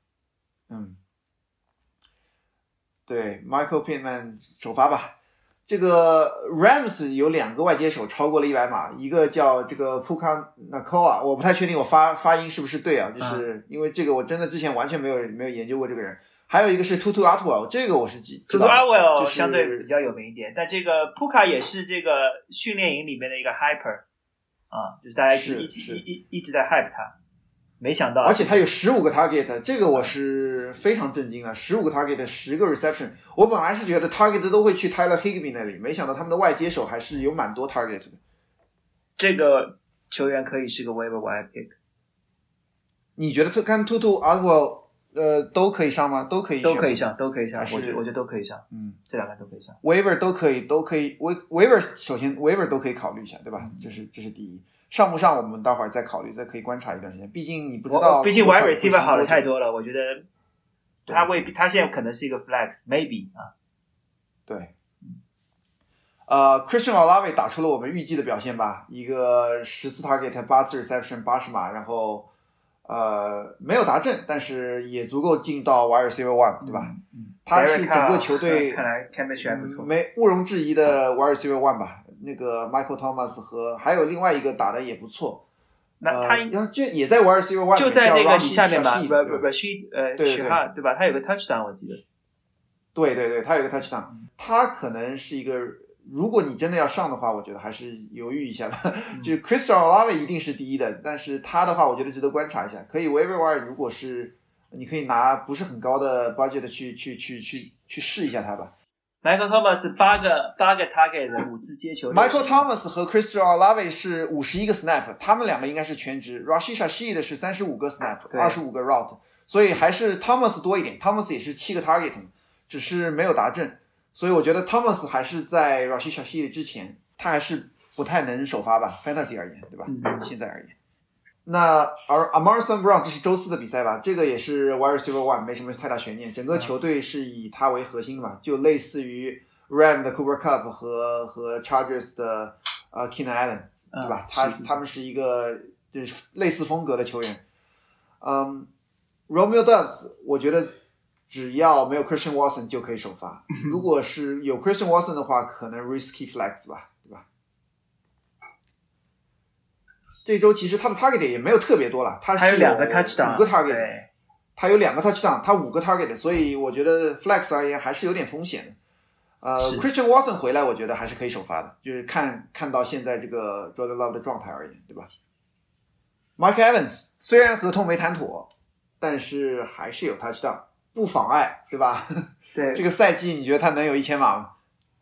对 Michael Pittman 首发吧。这个 Rams 有2个外接手超过了100码，一个叫这个 Puka Nacua， 我不太确定我发音是不是对啊，就是因为这个我真的之前完全没有研究过这个人。还有一个是 Tutu Atwell， 这个我是知道 Tutu Atwell 就是相对比较有名一点，但这个 Puka 也是这个训练营里面的一个 hyper。就是大家一直在 hype 他，没想到， 而且他有15个 target， 这个我是非常震惊了，15个 target 10个 reception， 我本来是觉得 target 都会去 Tyler Higbee 那里，没想到他们的外接手还是有蛮多 target 的。这个球员可以是个 waiver wire pick， 你觉得看 Tutu Atwell 都可以上吗？都可以上，我觉得都可以上，这2个都可以上 ，waiver 都可以 ，waiver 首先 waiver 都可以考虑一下，对吧？这是第一，上不上我们待会儿再考虑，再可以观察一段时间，毕竟你不知道， 毕竟 wide receiver 好的太多了，我觉得他现在可能是一个 flex maybe 啊， 对，Christian Olave 打出了我们预计的表现吧，一个10次 target 8次 reception 80码，然后没有达阵，但是也足够进到 wide receiver 1，对吧？他是整个球队看来 chemistry 还不错， 毋庸置疑的 wide receiver 1吧。那个 Michael Thomas 和还有另外一个打的也不不那他就也在 wide receiver 1， 就在那个你下面吧 ，Rashid 对吧？他有个 touchdown 我记得。 对，他有个 touchdown，他可能是一个。如果你真的要上的话，我觉得还是犹豫一下吧。就 Christian Olave 一定是第一的，但是他的话，我觉得值得观察一下。可以 waiver wire， 如果是你可以拿不是很高的 budget 去试一下他吧。 Michael Thomas 八个 target 的5次接球。 Michael Thomas 和 Christian Olave 是51个 snap， 他们2个应该是全职。Rashid Shaheed 是35个 snap，25个 route， 所以还是 Thomas 多一点。Thomas 也是7个 target， 只是没有达阵。所以我觉得 Thomas 还是在 Rashid Shaheed 之前，他还是不太能首发吧 ，Fantasy 而言，对吧？现在而言。那Amon-Ra St. Brown 这是周4的比赛吧？这个也是 wide receiver 1， 没什么太大悬念。整个球队是以他为核心的嘛，就类似于 Ram 的 Cooper Kupp 和 Chargers 的Keenan Allen， 对吧？他们是一个就是类似风格的球员。Romeo Doubs 我觉得只要没有 Christian Watson 就可以首发，如果是有 Christian Watson 的话，可能 risky flex 吧，对吧？这周其实他的 target 也没有特别多了，他是有 5个 touchdown， 5个 target， 他有2个 touchdown， 他5个 target， 所以我觉得 flex 而言还是有点风险的。Christian Watson 回来，我觉得还是可以首发的，就是看到现在这个 Jordan Love 的状态而言，对吧 ？Mike Evans 虽然合同没谈妥，但是还是有 touchdown， 不妨碍，对吧？ 对， 这个赛季你觉得他能有1000码吗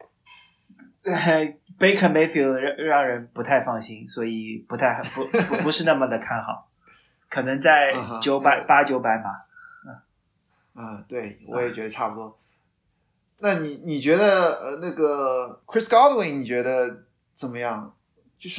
？Baker Mayfield 让人不太放心，所以不是那么的看好，可能在800-900码。 对，我也觉得差不多。那你觉得那个 Chris Godwin 你觉得怎么样？就是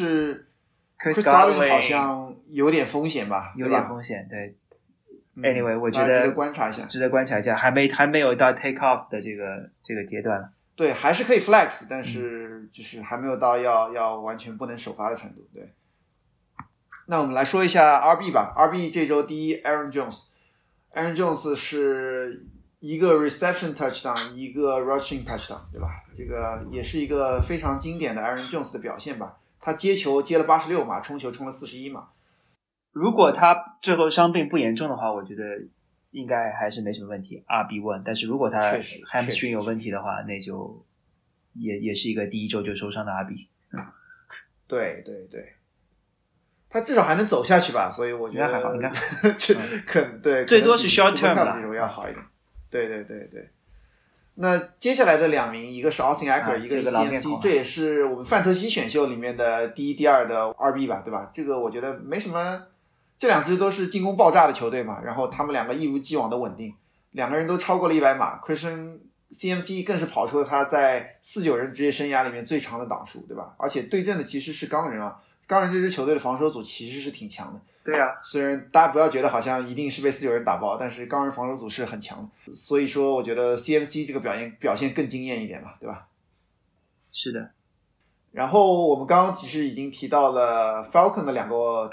Chris Godwin 好像有点风险吧？ 有点风险，对。Anyway， 我觉得值得观察一下， 还没有到 take off 的这个阶段了。 对，还是可以 flex， 但是就是还没有到要完全不能首发的程度。对。那我们来说一下 RB 吧。RB 这周第一 Aaron Jones。Aaron Jones 是一个 reception touchdown， 一个 rushing touchdown， 对吧？这个也是一个非常经典的 Aaron Jones 的表现吧。他接球接了86码，冲球冲了41码。 如果他最后伤病不严重的话，我觉得应该还是没什么问题 RB1。但是如果他 hamstring 有问题的话，那就也是一个第一周就受伤的 RB。 对，他至少还能走下去吧，所以我觉得应该还好，应该对， 最多是 short term 吧， 这种要好一点。对。那接下来的2名，一个是 Austin Eckler，一个是 CMC， 这也是我们范特西选秀里面的第一、第2的 RB 吧，对吧？这个我觉得没什么，这2支都是进攻爆炸的球队嘛，然后他们2个一如既往的稳定，2个人都超过了100码 ，Christian CMC 更是跑出了他在49人职业生涯里面最长的档数，对吧？而且对阵的其实是钢人啊。钢人这支球队的防守组其实是挺强的， 对啊， 虽然大家不要觉得好像一定是被49人打爆，但是钢人防守组是很强的，所以说我觉得 CMC 这个表现更惊艳一点吧，对吧？ 是的。 然后我们刚刚其实已经提到了 Falcon 的2个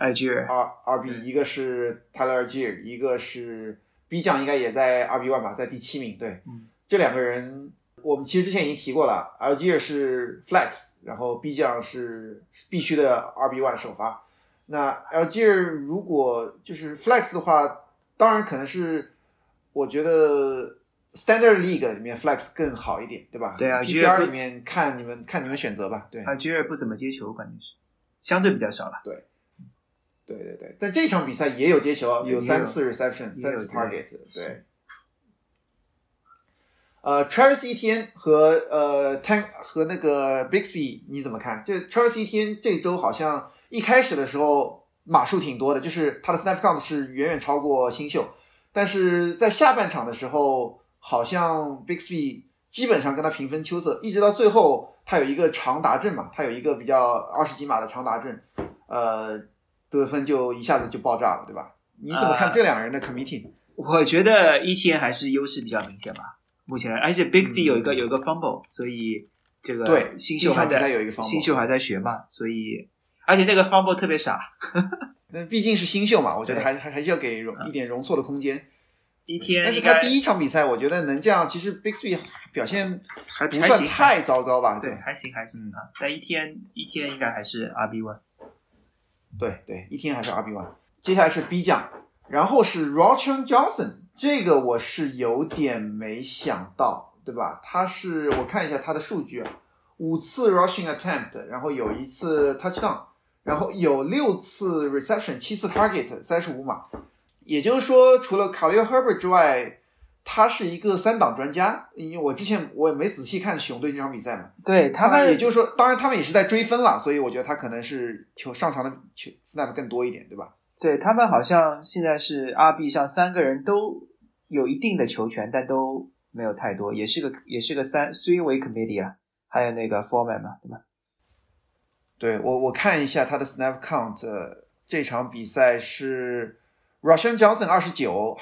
RB， 一个是 Tyler Algier， 一个是 B 将，应该也在 RB1 吧，在第7名，对，这2个人。我们其实之前已经提过了 Algier 是 flex， 然后 B 将是必须的 RB1 首发。那 Algier 如果就是 flex 的话，当然可能是我觉得 Standard League 里面 flex 更好一点，对吧？ 对啊 PPR 里面看你们选择吧。对 Algier 不怎么接球，关键是相对比较少了。 对，但这场比赛也有接球，有3次 reception， 3次 target， 对。Travis Etienne 和那个 Bixby 你怎么看？这 Travis Etienne 这周好像一开始的时候码数挺多的，就是他的 snap count 是远远超过新秀，但是在下半场的时候，好像 Bixby 基本上跟他平分秋色，一直到最后他有一个长达阵嘛，他有一个比较20几码的长达阵，得分就一下子就爆炸了，对吧？你怎么看这2人的 committee？ 我觉得 Etienne 还是优势比较明显吧。目前而且 Bixby 有一个 fumble， 所以这个对新秀还在学嘛，所以而且那个 fumble 特别傻。 那毕竟是新秀嘛，我觉得还是要给一点容错的空间。 但是他第一场比赛，我觉得能这样，其实 Bixby 表现不算太糟糕吧？ 对，还行啊。但一天应该还是 RB1。 对，一天还是 RB1。接下来是 B 将，然后是 Roschon Johnson。这个我是有点没想到，对吧？我看一下他的数据啊，5次 rushing attempt， 然后有1次 touchdown， 然后有6次 reception， 7次 target， 35码。也就是说，除了 Khalil Herbert 之外，他是一个3档专家。因为我之前我也没仔细看熊队这场比赛嘛， 对他们， 也就是说，当然他们也是在追分了，所以我觉得他可能是上场的球 snap 更多一点，对吧？ 对，他们好像现在是 RB 上3个人都有一定的球权，但都没有太多，也是个3-way committee 啊，还有那个 Foreman 嘛，对吧？ 对，我看一下他的 snap count， 这场比赛是 Roschon Johnson 29，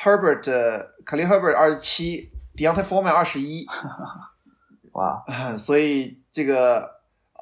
Khalil Herbert 27， Deontay Foreman 21。 哇， 所以这个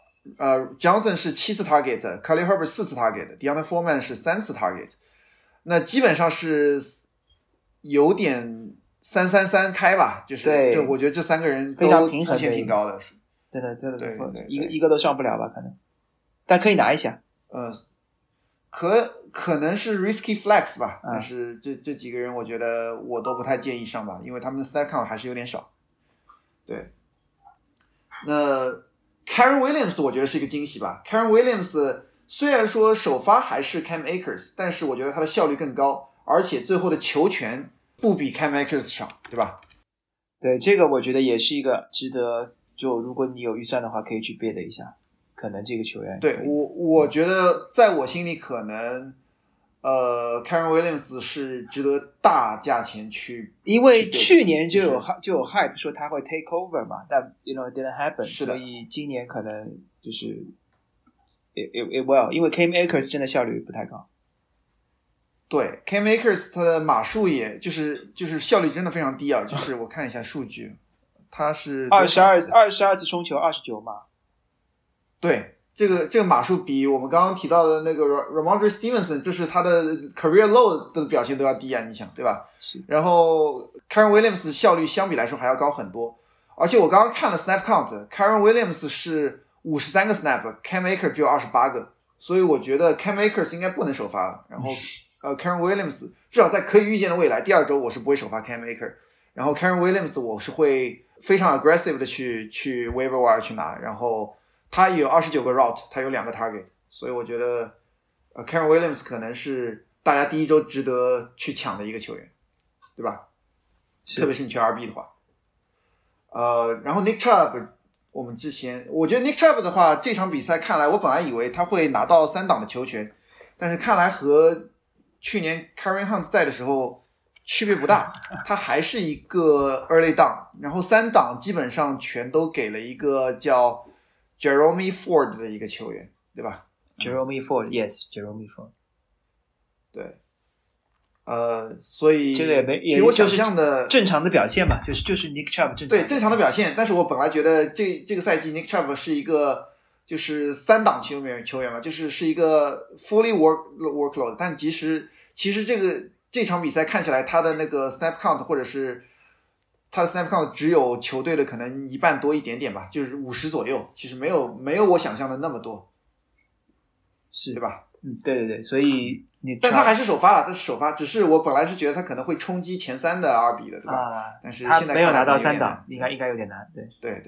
Johnson 是7次 target， Khalil Herbert 4次 target， Deontay Foreman 是3次 target。那基本上是有点3-3-3开吧，就是这我觉得这3个人都风险挺高的， 真的对， 一个都上不了吧，可能，但可以拿一下。 可能是 risky flex 吧，但是这几个人我觉得我都不太建议上吧，因为他们的 snap count 还是有点少。对，那 Karen Williams 我觉得是一个惊喜吧。Karen Williams 虽然说首发还是 Cam Akers， 但是我觉得他的效率更高，而且最后的球权不比 Cam Akers 少，对吧？ 对，这个我觉得也是一个值得，就如果你有预算的话，可以去 bid 一下，可能这个球员。 对，我觉得在我心里可能Karen Williams 是值得大价钱去， 因为去年就有 hype 说他会 take over 嘛，但 it didn't happen， 所以今年可能就是 it will， 因为 Cam Akers 真的效率不太高。 对 ，Cam Akers 他的码数也就是效率真的非常低啊，就是我看一下数据，他是 22次冲球29码。 对，这个码数比我们刚刚提到的那个 Ramondre Stevenson， 就是他的 career low 的表现都要低啊，你想对吧？然后 Karen Williams 效率相比来说还要高很多，而且我刚刚看了 snap count，Karen Williams 是53个 snap，Cam Akers 只有28个，所以我觉得 Cam Akers 应该不能首发了。然后Karen Williams 至少在可以预见的未来，第二周我是不会首发 Cam Akers， 然后 Karen Williams 我是会非常 aggressive 的去 waiver wire 去拿，然后他有29个 route， 他有2个 target， 所以我觉得Karen Williams 可能是大家第一周值得去抢的一个球员，对吧？特别是你缺 RB 的话。然后 Nick Chubb， 我觉得 Nick Chubb 的话，这场比赛看来我本来以为他会拿到3档的球权，但是看来和去年 Kareem Hunt 在的时候区别不大，他还是一个 early down， 然后3档基本上全都给了一个叫 Jerome Ford 的一个球员，对吧？ Jerome Ford Yes Jerome Ford 对，所以这个也比我想象的正常的表现嘛，就是 Nick Chubb 正常的表现，但是我本来觉得这个赛季 Nick Chubb 是一个就是3档球员嘛，是一个 fully workload， 但其实这场比赛看起来他的那个 snap count 或者是他的 snap count 只有球队的可能一半多一点点吧，就是50左右，其实没有我想象的那么多， 是对吧？ 对，所以但他还是首发了，他是首发，只是我本来是觉得他可能会冲击前3的 RB 的，对吧？但是现在他没有拿到3档，应该有点难，对。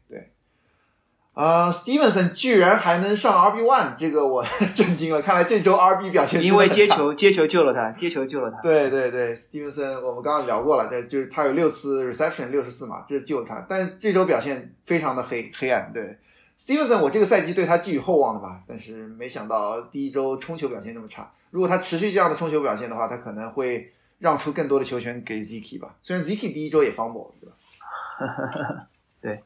Stevenson 居然还能上 RB1， 这个我震惊了。看来这周 RB 表现真的很差， 因为接球救了他， 对 Stevenson 我们刚刚聊过了，就是他有6次 reception 64码，这救了他。但这周表现非常的黑暗。对 Stevenson 我这个赛季对他寄予厚望的吧，但是没想到第一周冲球表现这么差。如果他持续这样的冲球表现的话，他可能会让出更多的球权给 Zeke 吧。虽然 Zeke 第一周也 fumble， 对吧？ 对。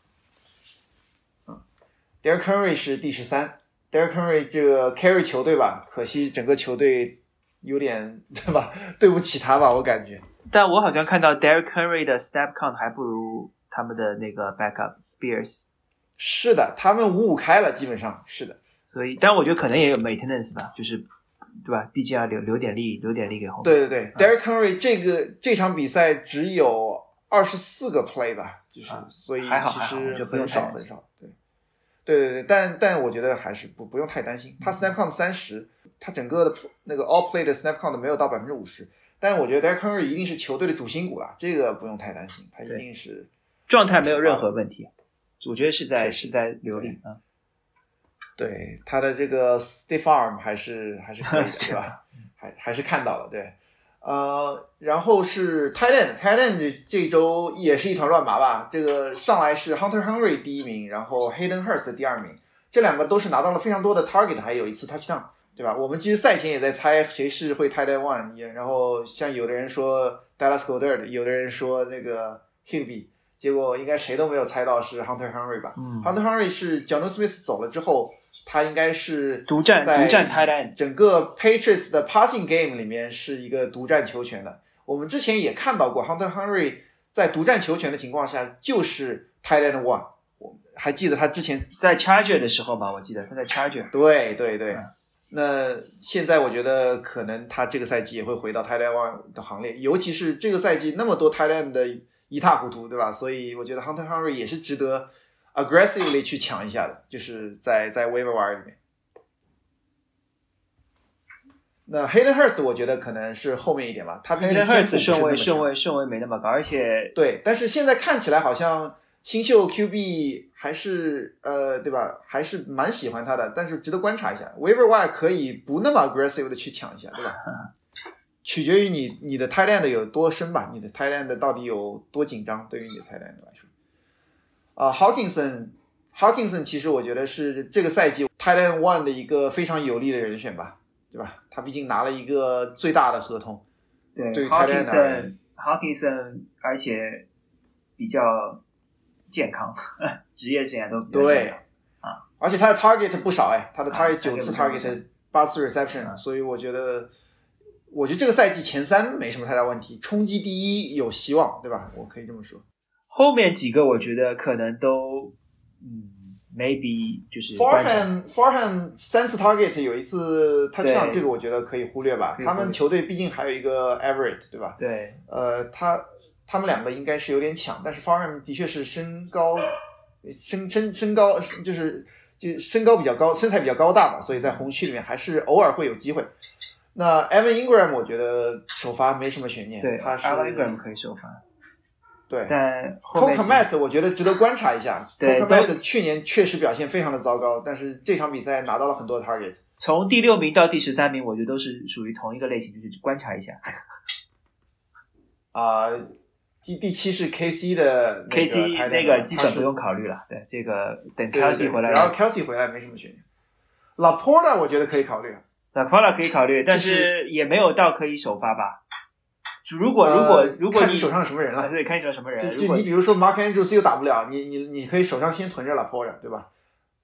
Derrick Henry 是第13 ，Derrick Henry 这个 carry 球队吧，可惜整个球队有点对吧，对不起他吧，我感觉。 但我好像看到 Derrick Henry 的 snap count 还不如他们的那个 backup Spears。 是的，他们5-5开了，基本上是的。 所以，但我觉得可能也有 maintenance 吧，就是对吧？毕竟要留点力给后面。 对，Derrick Henry 这场比赛只有24个 play 吧，就是所以其实很少。对，但我觉得还是不用太担心。他 snap count 30，他整个的那个 all play 的 snap count 没有到 50%， 但我觉得 Derrick Henry 一定是球队的主心骨了，这个不用太担心，他一定是状态没有任何问题，我觉得是在流利啊。 对，他的这个 stiff arm 还是可以的，对吧？还是看到了，对。然后是 tight end 这周也是一团乱麻吧。这个上来是 Hunter Henry 第1名，然后 Hayden Hurst 第2名，这2个都是拿到了非常多的 target， 还有1次 touchdown， 对吧？我们其实赛前也在猜谁是会 tight end 1， 然后像有的人说 Dallas Goedert， 有的人说那个 Higbee， 结果应该谁都没有猜到是 Hunter Henry 吧。Hunter Henry 是 Jonnu Smith 走了之后，他应该是独占 tight end， 整个 Patriots 的 passing game 里面是一个独占球权的。我们之前也看到过 Hunter Henry 在独占球权的情况下就是 tight end 1， 我还记得他之前在 Charger 的时候吧，我记得他在 Charger。 对，那现在我觉得可能他这个赛季也会回到 tight end 1的行列，尤其是这个赛季那么多 tight end 的一塌糊涂，对吧？所以我觉得 Hunter Henry 也是值得aggressively 去抢一下的，就是在 waiver wire 里面。 那 Hayden Hurst 我觉得可能是后面一点吧，他毕竟 Hayden 天赋 Hurst 不是那么强顺位没那么高，而且对，但是现在看起来好像新秀 QB 还是对吧？还是蛮喜欢他的，但是值得观察一下。Waiver wire 可以不那么 aggressive 的去抢一下，对吧？取决于你的 tight end 有多深吧，你的 tight end 到底有多紧张，对于你的 tight end 来说。Hawkinson 其实我觉得是这个赛季 tight end one 的一个非常有利的人选吧，对吧？他毕竟拿了一个最大的合同。 对于 tight end 而言 ，Hawkinson 而且比较健康，职业生涯都比较对啊， 而且他的 target 不少他的 target 9次 target target 8次 reception，所以我觉得这个赛季前3没什么太大问题，冲击第一有希望，对吧？我可以这么说。 后面几个我觉得可能都maybe 就是 Farham 3次 target 有1次 touchdown， 这个我觉得可以忽略吧。他们球队毕竟还有一个 Everett， 对吧？ 对。 他们两个应该是有点抢，但是 Farham 的确是身高就身高比较高，身材比较高大吧，所以在红区里面还是偶尔会有机会。那 Evan Ingram 我觉得首发没什么悬念， 对， 他是 Evan Ingram 可以首发。 对， 但 Kokomet 我觉得值得观察一下。 对 Kokomet 去年确实表现非常的糟糕，但是这场比赛拿到了很多 target。 从第6名到第13名，我觉得都是属于同一个类型，就是观察一下。 第7是 KC 的 KC 那个基本不用考虑了，对，这个等 Kelsey 回来， 只要 Kelsey 回来没什么悬念。Laporta 我觉得可以考虑 ，Laporta 可以考虑，但是也没有到可以首发吧。如果看你手上什么人了， 对，看你手上什么人。 就你比如说 Mark Andrews 又打不了，你可以手上先囤着 Laporta， 对吧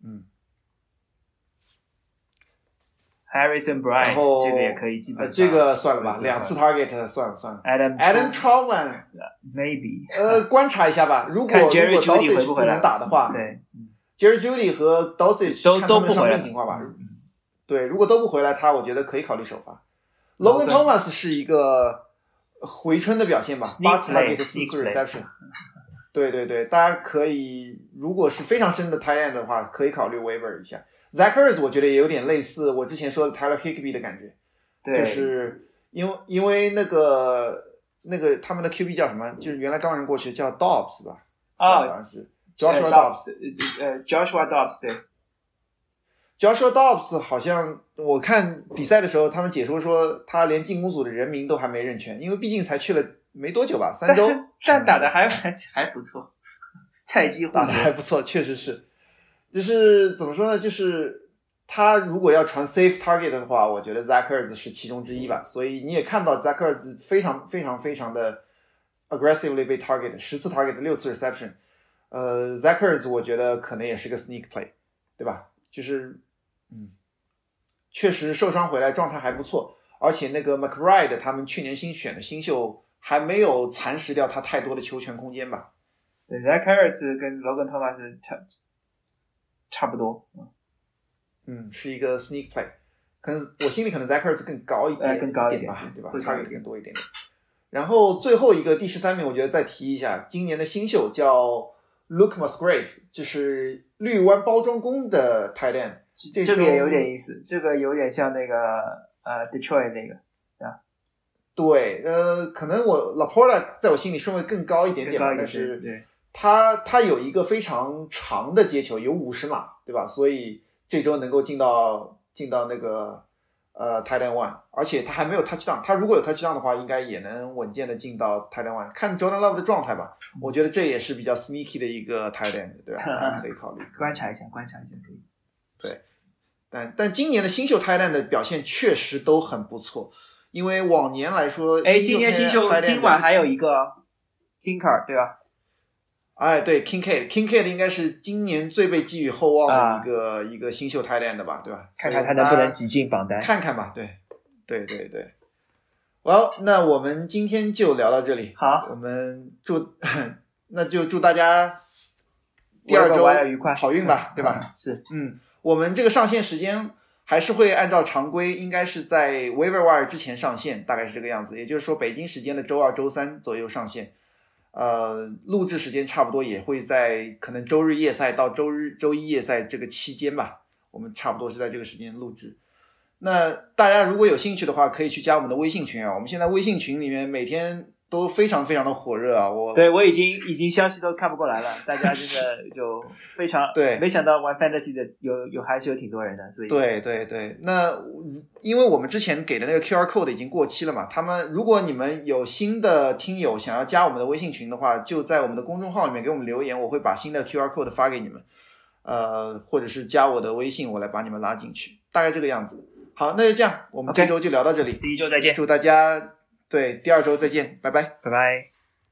？Harrison Bryant 这个也可以基本上， 这个算了吧，2次 target 算了。Adam Trautman maybe 观察一下吧，如果 Dosage 不能打的话， 对 ，Jerry Jeudy 和 Dosage 看他们伤病情况吧。对，如果都不回来，我觉得可以考虑首发。Logan Thomas 是一个回春的表现吧，8次 target 4次 reception。对，大家可以，如果是非常深的 tight end 的话，可以考虑 waiver 一下。Zach Ertz 我觉得也有点类似我之前说的 Tyler Higbee 的感觉， 对， 就是因为那个他们的 QB 叫什么？就是原来刚人过去叫 Dobbs 吧？好像是 Joshua Dobbs，Joshua Dobbs 对。 Joshua Dobbs 好像我看比赛的时候，他们解说说他连进攻组的人名都还没认全，因为毕竟才去了没多久吧，3周， 但打的还不错，菜鸡打的还不错，确实是。就是怎么说呢？就是他如果要传 safe target 的话，我觉得 Zach Ertz 是其中之一吧。所以你也看到 Zach Ertz 非常的 aggressively 被 target， 10次 target 6次 reception。Zach Ertz 我觉得可能也是个 sneak play， 对吧？就是确实受伤回来状态还不错，而且那个 McBride 他们去年新选的新秀还没有蚕食掉他太多的球权空间吧。 对 Zach Ertz 跟 Logan Thomas 差不多， 是一个 sneak play， 可能我心里可能 Zach Ertz 更高一点吧，对吧？他给的更多一点点。然后最后一个第13名，我觉得再提一下，今年的新秀叫 Luke Musgrave， 就是绿湾包装工的 tight end， 这个也有点意思，这个有点像那个Detroit 那个啊。 对，可能我 Laporta 在我心里顺位更高一点点吧，但是他有一个非常长的接球，有50码，对吧？所以这周能够进到那个tight end one， 而且他还没有 touchdown， 他如果有 touchdown 的话，应该也能稳健的进到 tight end one。看 Jordan Love 的状态吧，我觉得这也是比较 sneaky 的一个 tight end， 对吧？大家可以考虑观察一下可以。 对，但今年的新秀 tight end 的表现确实都很不错，因为往年来说， 今年新秀今晚还有一个 Kinkard， 对吧？ 对 Kincaid 应该是今年最被寄予厚望的一个新秀 tight end 吧，对吧？ 看看他能不能挤进榜单， 看看吧。对。Well， 那我们今天就聊到这里。 好， 我们那就祝大家第2周好运吧，对吧？ 是， 我们这个上线时间还是会按照常规，应该是在 Waiver Wire 之前上线，大概是这个样子。也就是说，北京时间的周2、周3左右上线。录制时间差不多也会在可能周日夜赛到周一夜赛这个期间吧，我们差不多是在这个时间录制。 那大家如果有兴趣的话，可以去加我们的微信群啊。我们现在微信群里面每天都非常非常的火热啊。 我已经消息都看不过来了，大家真的就非常对， 没想到玩 Fantasy 的还是有挺多人的，所以对。那因为我们之前给的那个 QR code 已经过期了嘛，如果你们有新的听友想要加我们的微信群的话，就在我们的公众号里面给我们留言，我会把新的 QR code 发给你们，或者是加我的微信，我来把你们拉进去，大概这个样子。好，那就这样，我们这周就聊到这里。 第一周再见， 祝大家对第二周再见，拜拜， 拜拜。